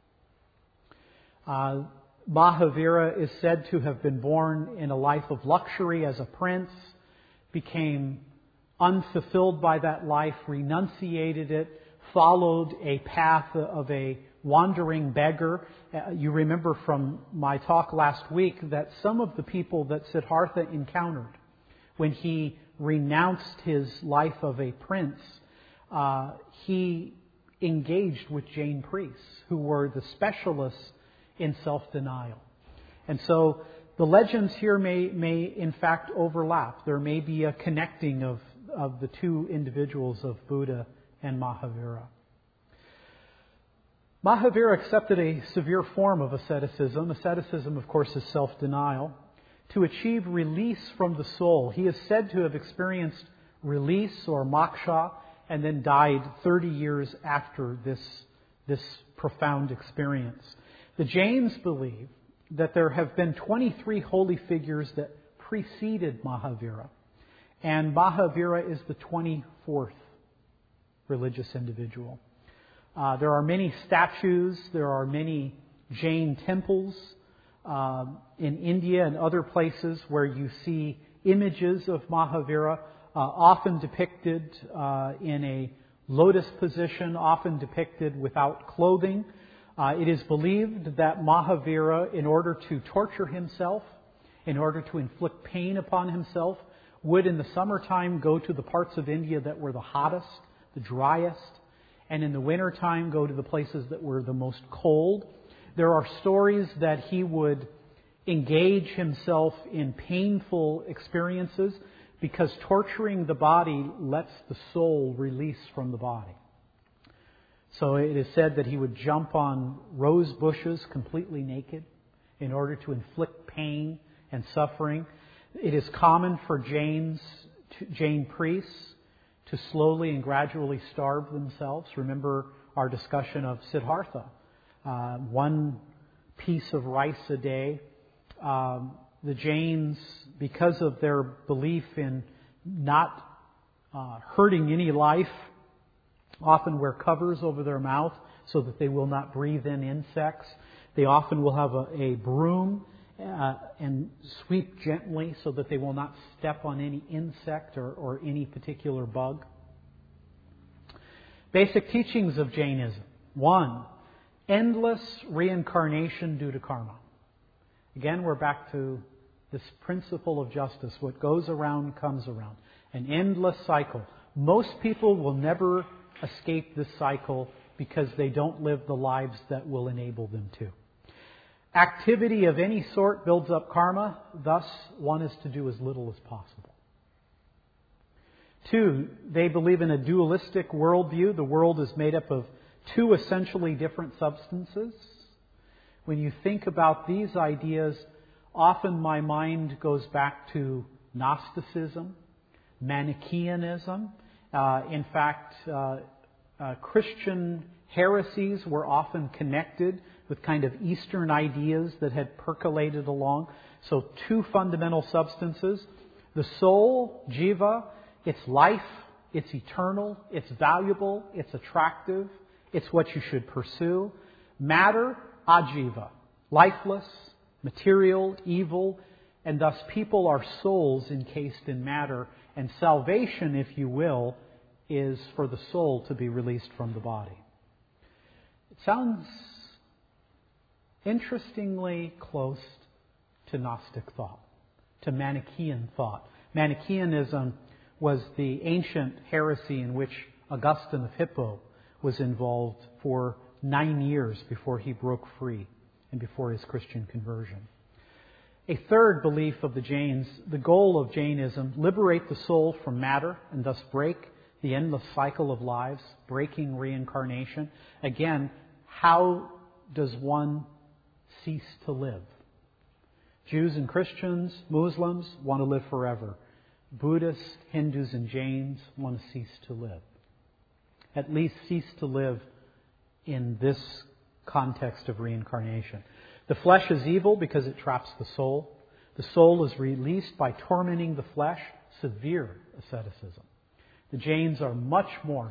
Mahavira is said to have been born in a life of luxury as a prince, became unfulfilled by that life, renunciated it, followed a path of a wandering beggar. You remember from my talk last week that some of the people that Siddhartha encountered when he renounced his life of a prince, he engaged with Jain priests who were the specialists in self-denial. And so the legends here may in fact overlap. There may be a connecting of the two individuals of Buddha and Mahavira. Mahavira accepted a severe form of asceticism. Asceticism, of course, is self-denial. To achieve release from the soul, he is said to have experienced release or moksha and then died 30 years after this profound experience. The Jains believe that there have been 23 holy figures that preceded Mahavira, and Mahavira is the 24th religious individual. There are many statues, there are many Jain temples in India and other places where you see images of Mahavira, often depicted in a lotus position, often depicted without clothing. It is believed that Mahavira, in order to torture himself, in order to inflict pain upon himself, would in the summertime go to the parts of India that were the hottest, the driest, and in the wintertime go to the places that were the most cold. There are stories that he would engage himself in painful experiences because torturing the body lets the soul release from the body. So it is said that he would jump on rose bushes completely naked in order to inflict pain and suffering. It is common for Jain priests to slowly and gradually starve themselves. Remember our discussion of Siddhartha. One piece of rice a day. The Jains, because of their belief in not hurting any life, often wear covers over their mouth so that they will not breathe in insects. They often will have a broom and sweep gently so that they will not step on any insect or any particular bug. Basic teachings of Jainism. 1. Endless reincarnation due to karma. Again, we're back to this principle of justice. What goes around comes around. An endless cycle. Most people will never escape this cycle because they don't live the lives that will enable them to. Activity of any sort builds up karma, thus one is to do as little as possible. 2, they believe in a dualistic worldview. The world is made up of two essentially different substances. When you think about these ideas, often my mind goes back to Gnosticism, Manichaeanism. In fact, Christian heresies were often connected with kind of Eastern ideas that had percolated along. So two fundamental substances. The soul, jiva, it's life, it's eternal, it's valuable, it's attractive, it's what you should pursue. Matter, ajiva, lifeless, material, evil, and thus people are souls encased in matter. And salvation, if you will, is for the soul to be released from the body. It sounds interestingly close to Gnostic thought, to Manichaean thought. Manichaeanism was the ancient heresy in which Augustine of Hippo was involved for 9 years before he broke free and before his Christian conversion. A third belief of the Jains, the goal of Jainism, liberate the soul from matter and thus break the endless cycle of lives, breaking reincarnation. Again, how does one cease to live? Jews and Christians, Muslims want to live forever. Buddhists, Hindus, and Jains want to cease to live. At least cease to live in this context of reincarnation. The flesh is evil because it traps the soul. The soul is released by tormenting the flesh, severe asceticism. The Jains are much more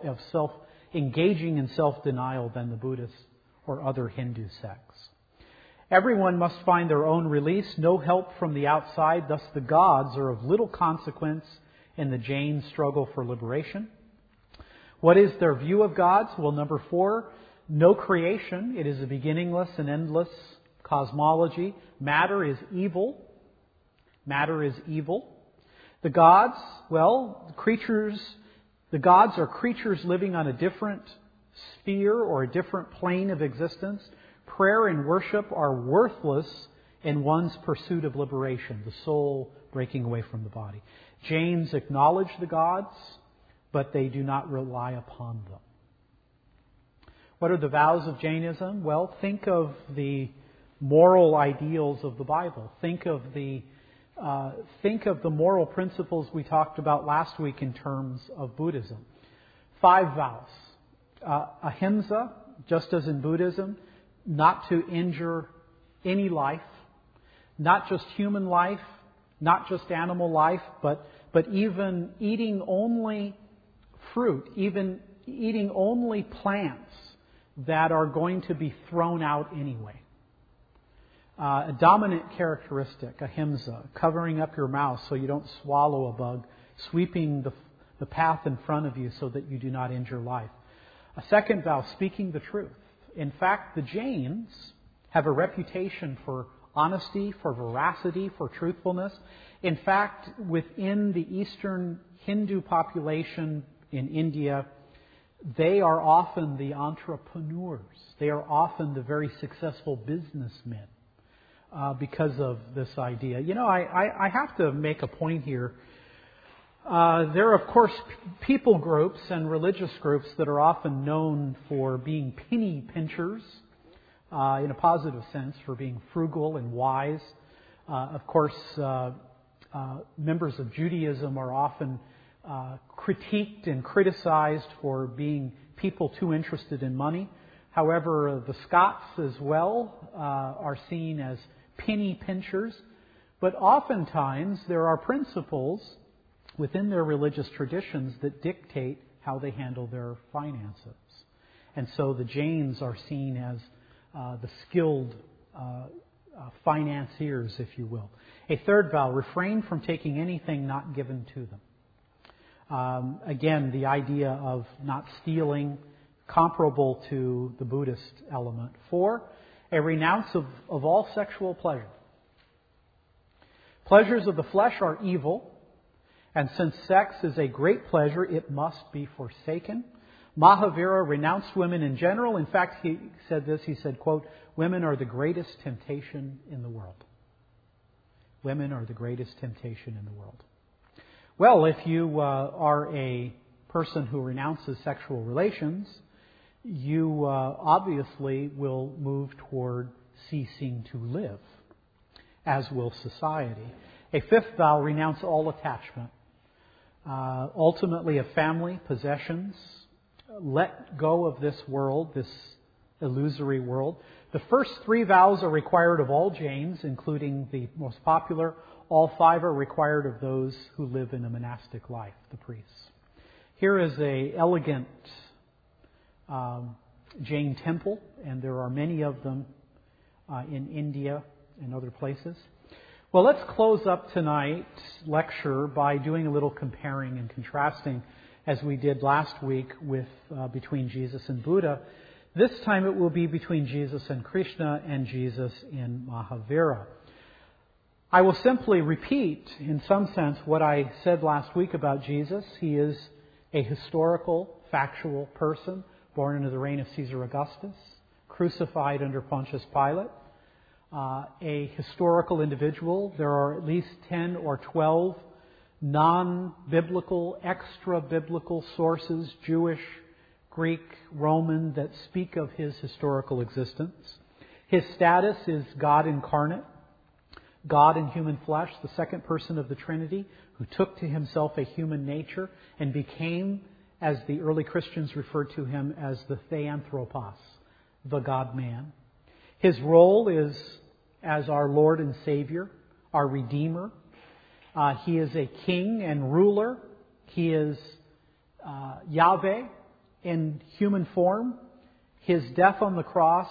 engaging in self-denial than the Buddhists or other Hindu sects. Everyone must find their own release, no help from the outside. Thus the gods are of little consequence in the Jain struggle for liberation. What is their view of gods? Well, number 4, no creation. It is a beginningless and endless cosmology. Matter is evil. Matter is evil. The gods, the gods are creatures living on a different sphere or a different plane of existence. Prayer and worship are worthless in one's pursuit of liberation, the soul breaking away from the body. Jains acknowledge the gods, but they do not rely upon them. What are the vows of Jainism? Well, think of the moral ideals of the Bible. Think of the moral principles we talked about last week in terms of Buddhism. 5 vows. Ahimsa, just as in Buddhism, not to injure any life, not just human life, not just animal life, but even eating only fruit, even eating only plants that are going to be thrown out anyway. A dominant characteristic, ahimsa, covering up your mouth so you don't swallow a bug, sweeping the path in front of you so that you do not injure life. A second vow, speaking the truth. In fact, the Jains have a reputation for honesty, for veracity, for truthfulness. In fact, within the Eastern Hindu population in India, they are often the entrepreneurs. They are often the very successful businessmen because of this idea. You know, I have to make a point here. There are, of course, people groups and religious groups that are often known for being penny pinchers, in a positive sense, for being frugal and wise. Of course, members of Judaism are often critiqued and criticized for being people too interested in money. However, the Scots as well are seen as penny pinchers. But oftentimes there are principles within their religious traditions that dictate how they handle their finances. And so the Jains are seen as the skilled financiers, if you will. A third vow, refrain from taking anything not given to them. Again, the idea of not stealing, comparable to the Buddhist element. 4, a renounce of all sexual pleasure. Pleasures of the flesh are evil, and since sex is a great pleasure, it must be forsaken. Mahavira renounced women in general. In fact, he said this, he said, quote, women are the greatest temptation in the world. Women are the greatest temptation in the world. Well, if you are a person who renounces sexual relations, you obviously will move toward ceasing to live, as will society. A fifth vow, renounce all attachment. Ultimately of family, possessions. Let go of this world, this illusory world. The first three vows are required of all Jains, including the most popular. All five are required of those who live in a monastic life, the priests. Here is an elegant Jain temple, and there are many of them in India and other places. Well, let's close up tonight's lecture by doing a little comparing and contrasting, as we did last week with between Jesus and Buddha. This time it will be between Jesus and Krishna and Jesus in Mahavira. I will simply repeat, in some sense, what I said last week about Jesus. He is a historical, factual person, born into the reign of Caesar Augustus, crucified under Pontius Pilate, a historical individual. There are at least 10 or 12 non-biblical, extra-biblical sources, Jewish, Greek, Roman, that speak of his historical existence. His status is God incarnate, God in human flesh, the second person of the Trinity, who took to himself a human nature and became, as the early Christians referred to him, as the Theanthropos, the God-man. His role is as our Lord and Savior, our Redeemer. He is a king and ruler. He is Yahweh in human form. His death on the cross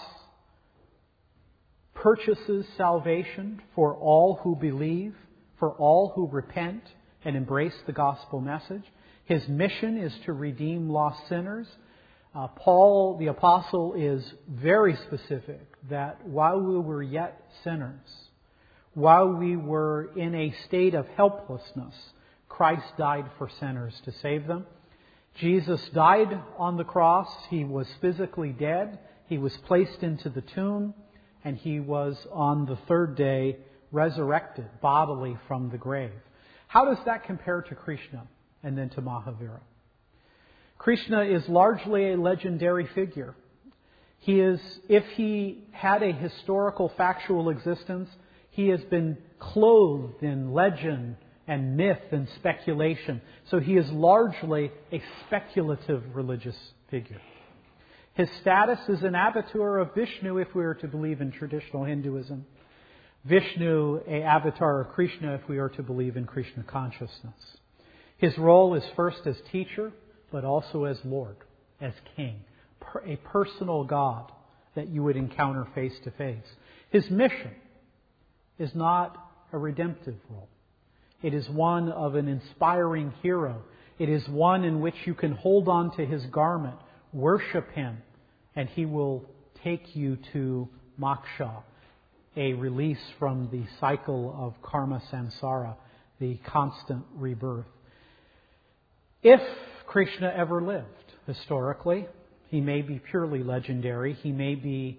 purchases salvation for all who believe, for all who repent and embrace the gospel message. His mission is to redeem lost sinners. Paul, the apostle, is very specific that while we were yet sinners, while we were in a state of helplessness, Christ died for sinners to save them. Jesus died on the cross. He was physically dead. He was placed into the tomb, and he was on the third day resurrected bodily from the grave. How does that compare to Krishna and then to Mahavira? Krishna is largely a legendary figure. He is, if he had a historical, factual existence, he has been clothed in legend and myth and speculation. So he is largely a speculative religious figure. His status is an avatar of Vishnu, if we are to believe in traditional Hinduism. Vishnu, an avatar of Krishna, if we are to believe in Krishna consciousness. His role is first as teacher, but also as Lord, as King, a personal God that you would encounter face to face. His mission is not a redemptive role. It is one of an inspiring hero. It is one in which you can hold on to his garment, worship him, and he will take you to moksha, a release from the cycle of karma samsara, the constant rebirth. If Krishna ever lived historically, he may be purely legendary. He may be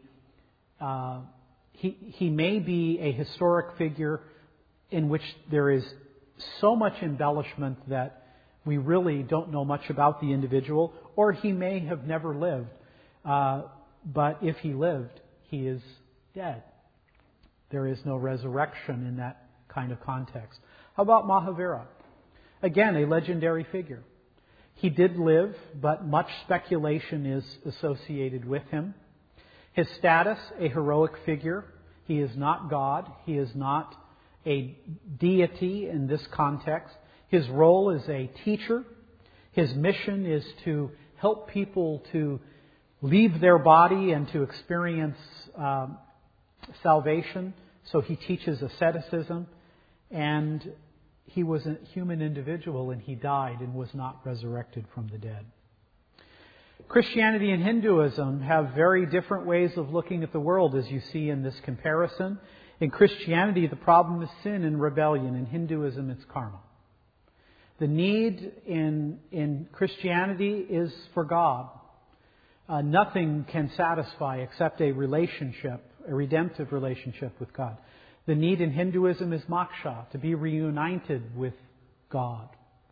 he may be a historic figure in which there is so much embellishment that we really don't know much about the individual, or he may have never lived. But if he lived, he is dead. There is no resurrection in that kind of context. How about Mahavira? Again, a legendary figure. He did live, but much speculation is associated with him. His status, a heroic figure. He is not God. He is not a deity in this context. His role is a teacher. His mission is to help people to leave their body and to experience salvation. So he teaches asceticism. And he was a human individual, and he died and was not resurrected from the dead. Christianity and Hinduism have very different ways of looking at the world, as you see in this comparison. In Christianity, the problem is sin and rebellion. In Hinduism, it's karma. The need in Christianity is for God. Nothing can satisfy except a relationship, a redemptive relationship with God. The need in Hinduism is moksha, to be reunited with God.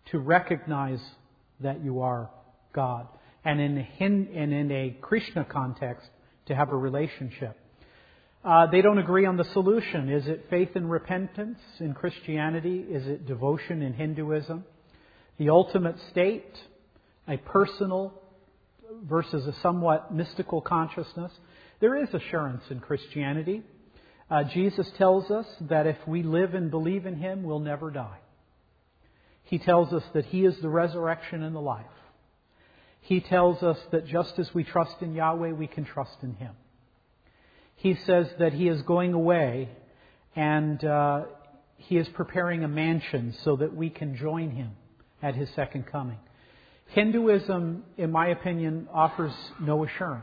to recognize that you are God. And in a Krishna context, to have a relationship. They don't agree on the solution. Is it faith and repentance in Christianity? Is it devotion in Hinduism? The ultimate state, a personal versus a somewhat mystical consciousness. There is assurance in Christianity. Jesus tells us that if we live and believe in Him, we'll never die. He tells us that He is the resurrection and the life. He tells us that just as we trust in Yahweh, we can trust in Him. He says that He is going away and He is preparing a mansion so that we can join Him at His second coming. Hinduism, in my opinion, offers no assurance.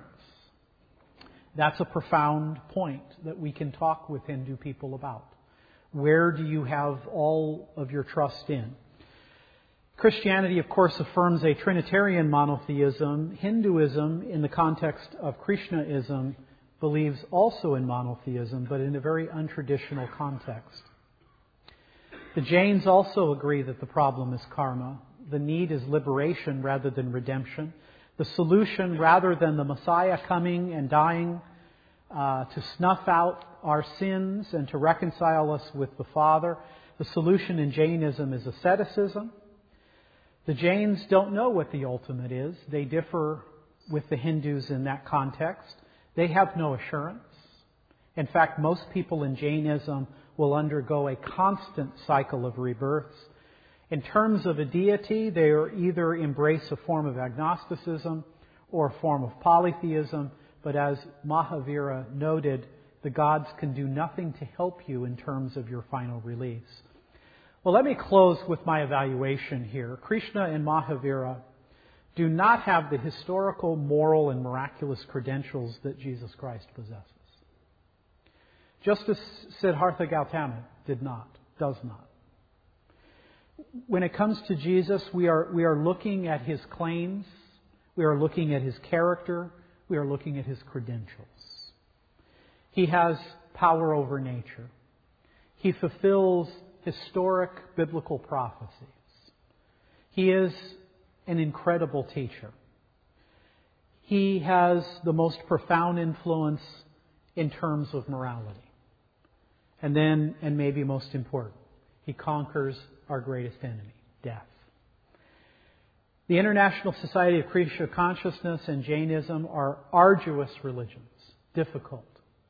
That's a profound point that we can talk with Hindu people about. Where do you have all of your trust in? Christianity, of course, affirms a Trinitarian monotheism. Hinduism, in the context of Krishnaism, believes also in monotheism, but in a very untraditional context. The Jains also agree that the problem is karma. The need is liberation rather than redemption. The solution, rather than the Messiah coming and dying to snuff out our sins and to reconcile us with the Father, the solution in Jainism is asceticism. The Jains don't know what the ultimate is. They differ with the Hindus in that context. They have no assurance. In fact, most people in Jainism will undergo a constant cycle of rebirths. In terms of a deity, they either embrace a form of agnosticism or a form of polytheism. But as Mahavira noted, the gods can do nothing to help you in terms of your final release. Well, let me close with my evaluation here. Krishna and Mahavira do not have the historical, moral, and miraculous credentials that Jesus Christ possesses. Just as Siddhartha Gautama does not. When it comes to Jesus, we are looking at His claims, we are looking at His character, we are looking at His credentials. He has power over nature. He fulfills historic biblical prophecies. He is an incredible teacher. He has the most profound influence in terms of morality. And then, and maybe most important, He conquers our greatest enemy, death. The International Society of Krishna Consciousness and Jainism are arduous religions, difficult,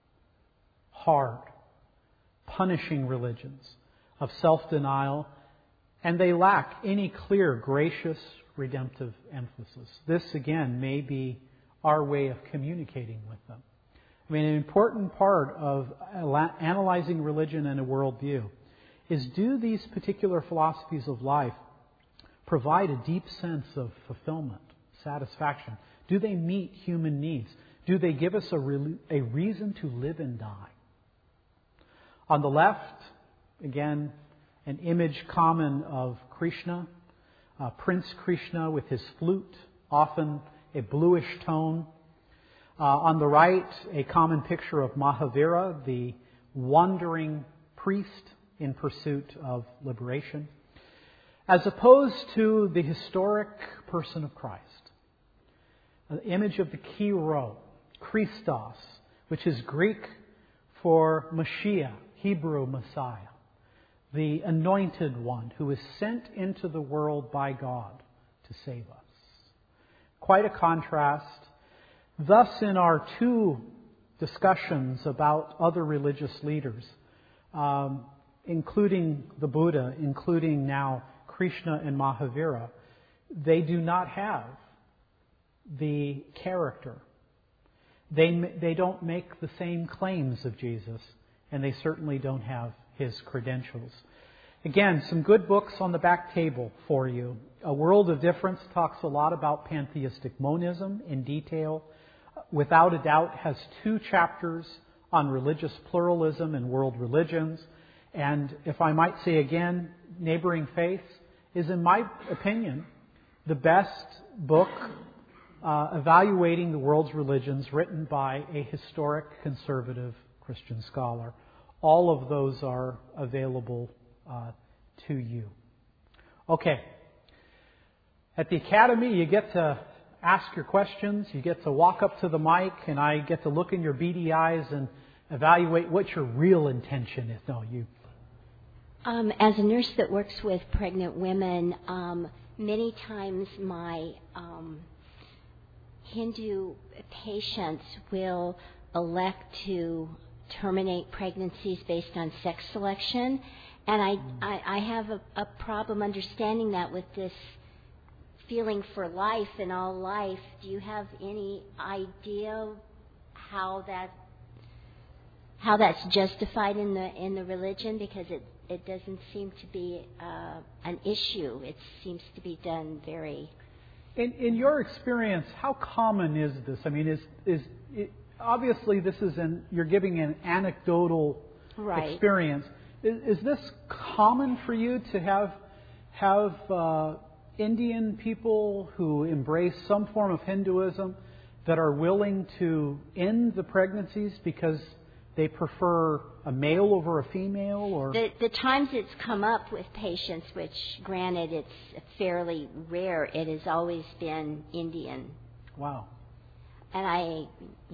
hard, punishing religions of self-denial, and they lack any clear, gracious, redemptive emphasis. This, again, may be our way of communicating with them. I mean, an important part of analyzing religion and a worldview is, do these particular philosophies of life provide a deep sense of fulfillment, satisfaction? Do they meet human needs? Do they give us a reason to live and die? On the left, again, an image common of Krishna, Prince Krishna with his flute, often a bluish tone. On the right, a common picture of Mahavira, the wandering priest in pursuit of liberation, as opposed to the historic person of Christ. An image of the Kyrio, Christos, which is Greek for Mashiach, Hebrew Messiah, the anointed one who is sent into the world by God to save us. Quite a contrast. Thus, in our two discussions about other religious leaders, including the Buddha, including now Krishna and Mahavira, they do not have the character. They don't make the same claims of Jesus, and they certainly don't have His credentials. Again, some good books on the back table for you. A World of Difference talks a lot about pantheistic monism in detail. Without a doubt, has 2 chapters on religious pluralism and world religions. And if I might say again, Neighboring Faiths is, in my opinion, the best book evaluating the world's religions written by a historic conservative Christian scholar. All of those are available to you. Okay, At the Academy, you get to ask your questions, you get to walk up to the mic, and I get to look in your beady eyes and evaluate what your real intention is. No, you. As a nurse that works with pregnant women, many times my Hindu patients will elect to terminate pregnancies based on sex selection, and I have a problem understanding that with this feeling for life and all life. Do you have any idea how that's justified in the religion? Because it doesn't seem to be an issue. It seems to be done very. In your experience, how common is this? I mean, is it, obviously this is you're giving an anecdotal experience. Is this common for you to have Indian people who embrace some form of Hinduism that are willing to end the pregnancies because they prefer a male over a female? Or the times it's come up with patients, which granted it's fairly rare, it has always been Indian. Wow. And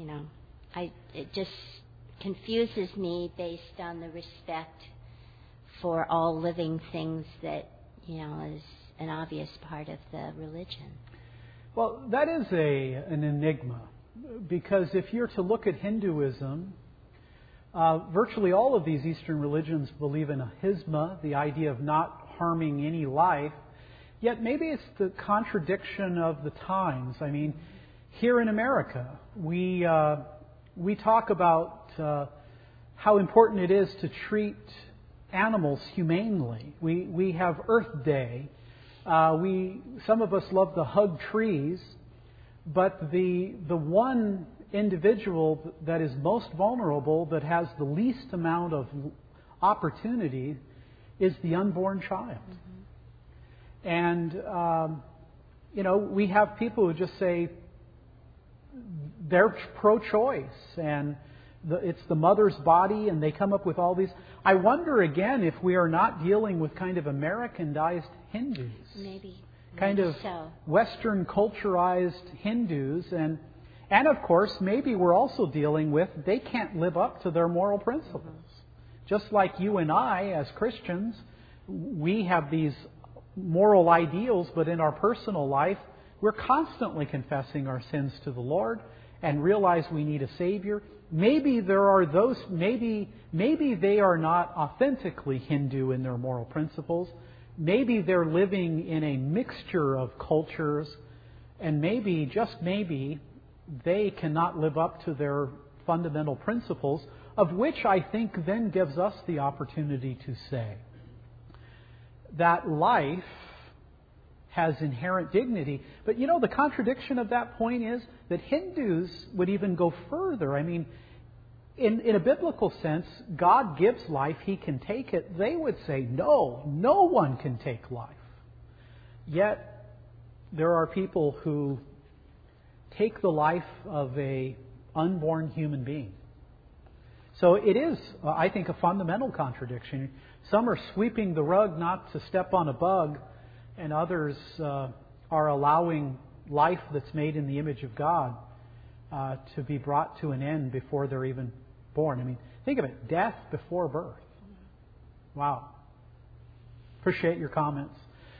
it just confuses me based on the respect for all living things that, is an obvious part of the religion. Well, that is an enigma, because if you're to look at Hinduism, virtually all of these Eastern religions believe in ahisma, the idea of not harming any life. Yet maybe it's the contradiction of the times. I mean, here in America, we talk about how important it is to treat animals humanely. We have Earth Day. Some of us love to hug trees, but the one individual that is most vulnerable, that has the least amount of opportunity, is the unborn child. Mm-hmm. And we have people who just say they're pro-choice and it's the mother's body, and they come up with all these. I wonder again if we are not dealing with kind of Americanized Hindus. Maybe kind of so. Western culturized Hindus, and of course maybe we're also dealing with they can't live up to their moral principles. Mm-hmm. Just like you and I as Christians, we have these moral ideals, but in our personal life we're constantly confessing our sins to the Lord and realize we need a Savior. Maybe there are those, maybe they are not authentically Hindu in their moral principles. Maybe they're living in a mixture of cultures, and maybe, just maybe, they cannot live up to their fundamental principles, of which I think then gives us the opportunity to say that life has inherent dignity. But the contradiction of that point is that Hindus would even go further. I mean, in a biblical sense, God gives life, He can take it. They would say, no one can take life. Yet, there are people who take the life of an unborn human being. So it is, I think, a fundamental contradiction. Some are sweeping the rug not to step on a bug, and others are allowing life that's made in the image of God to be brought to an end before they're even born. I mean, think of it, death before birth. Wow. Appreciate your comments.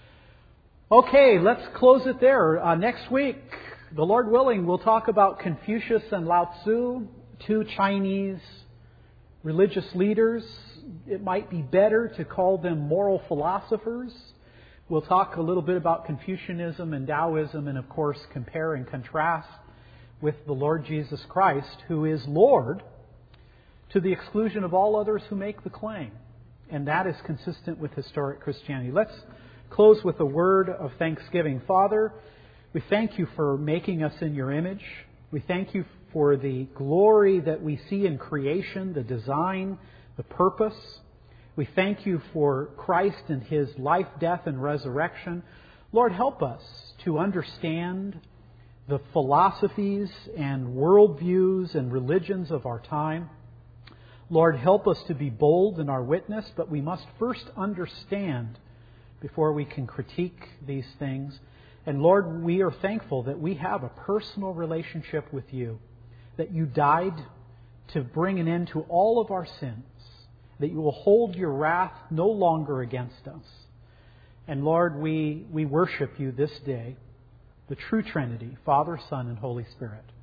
Okay, let's close it there. Next week, the Lord willing, we'll talk about Confucius and Lao Tzu, two Chinese religious leaders. It might be better to call them moral philosophers. We'll talk a little bit about Confucianism and Taoism, and of course compare and contrast with the Lord Jesus Christ, who is Lord to the exclusion of all others who make the claim. And that is consistent with historic Christianity. Let's close with a word of thanksgiving. Father, we thank You for making us in Your image. We thank You for the glory that we see in creation, the design, the purpose. We thank You for Christ and His life, death, and resurrection. Lord, help us to understand the philosophies and worldviews and religions of our time. Lord, help us to be bold in our witness, but we must first understand before we can critique these things. And Lord, we are thankful that we have a personal relationship with you, that you died to bring an end to all of our sins, that you will hold your wrath no longer against us. And Lord, we worship you this day, the true Trinity, Father, Son, and Holy Spirit.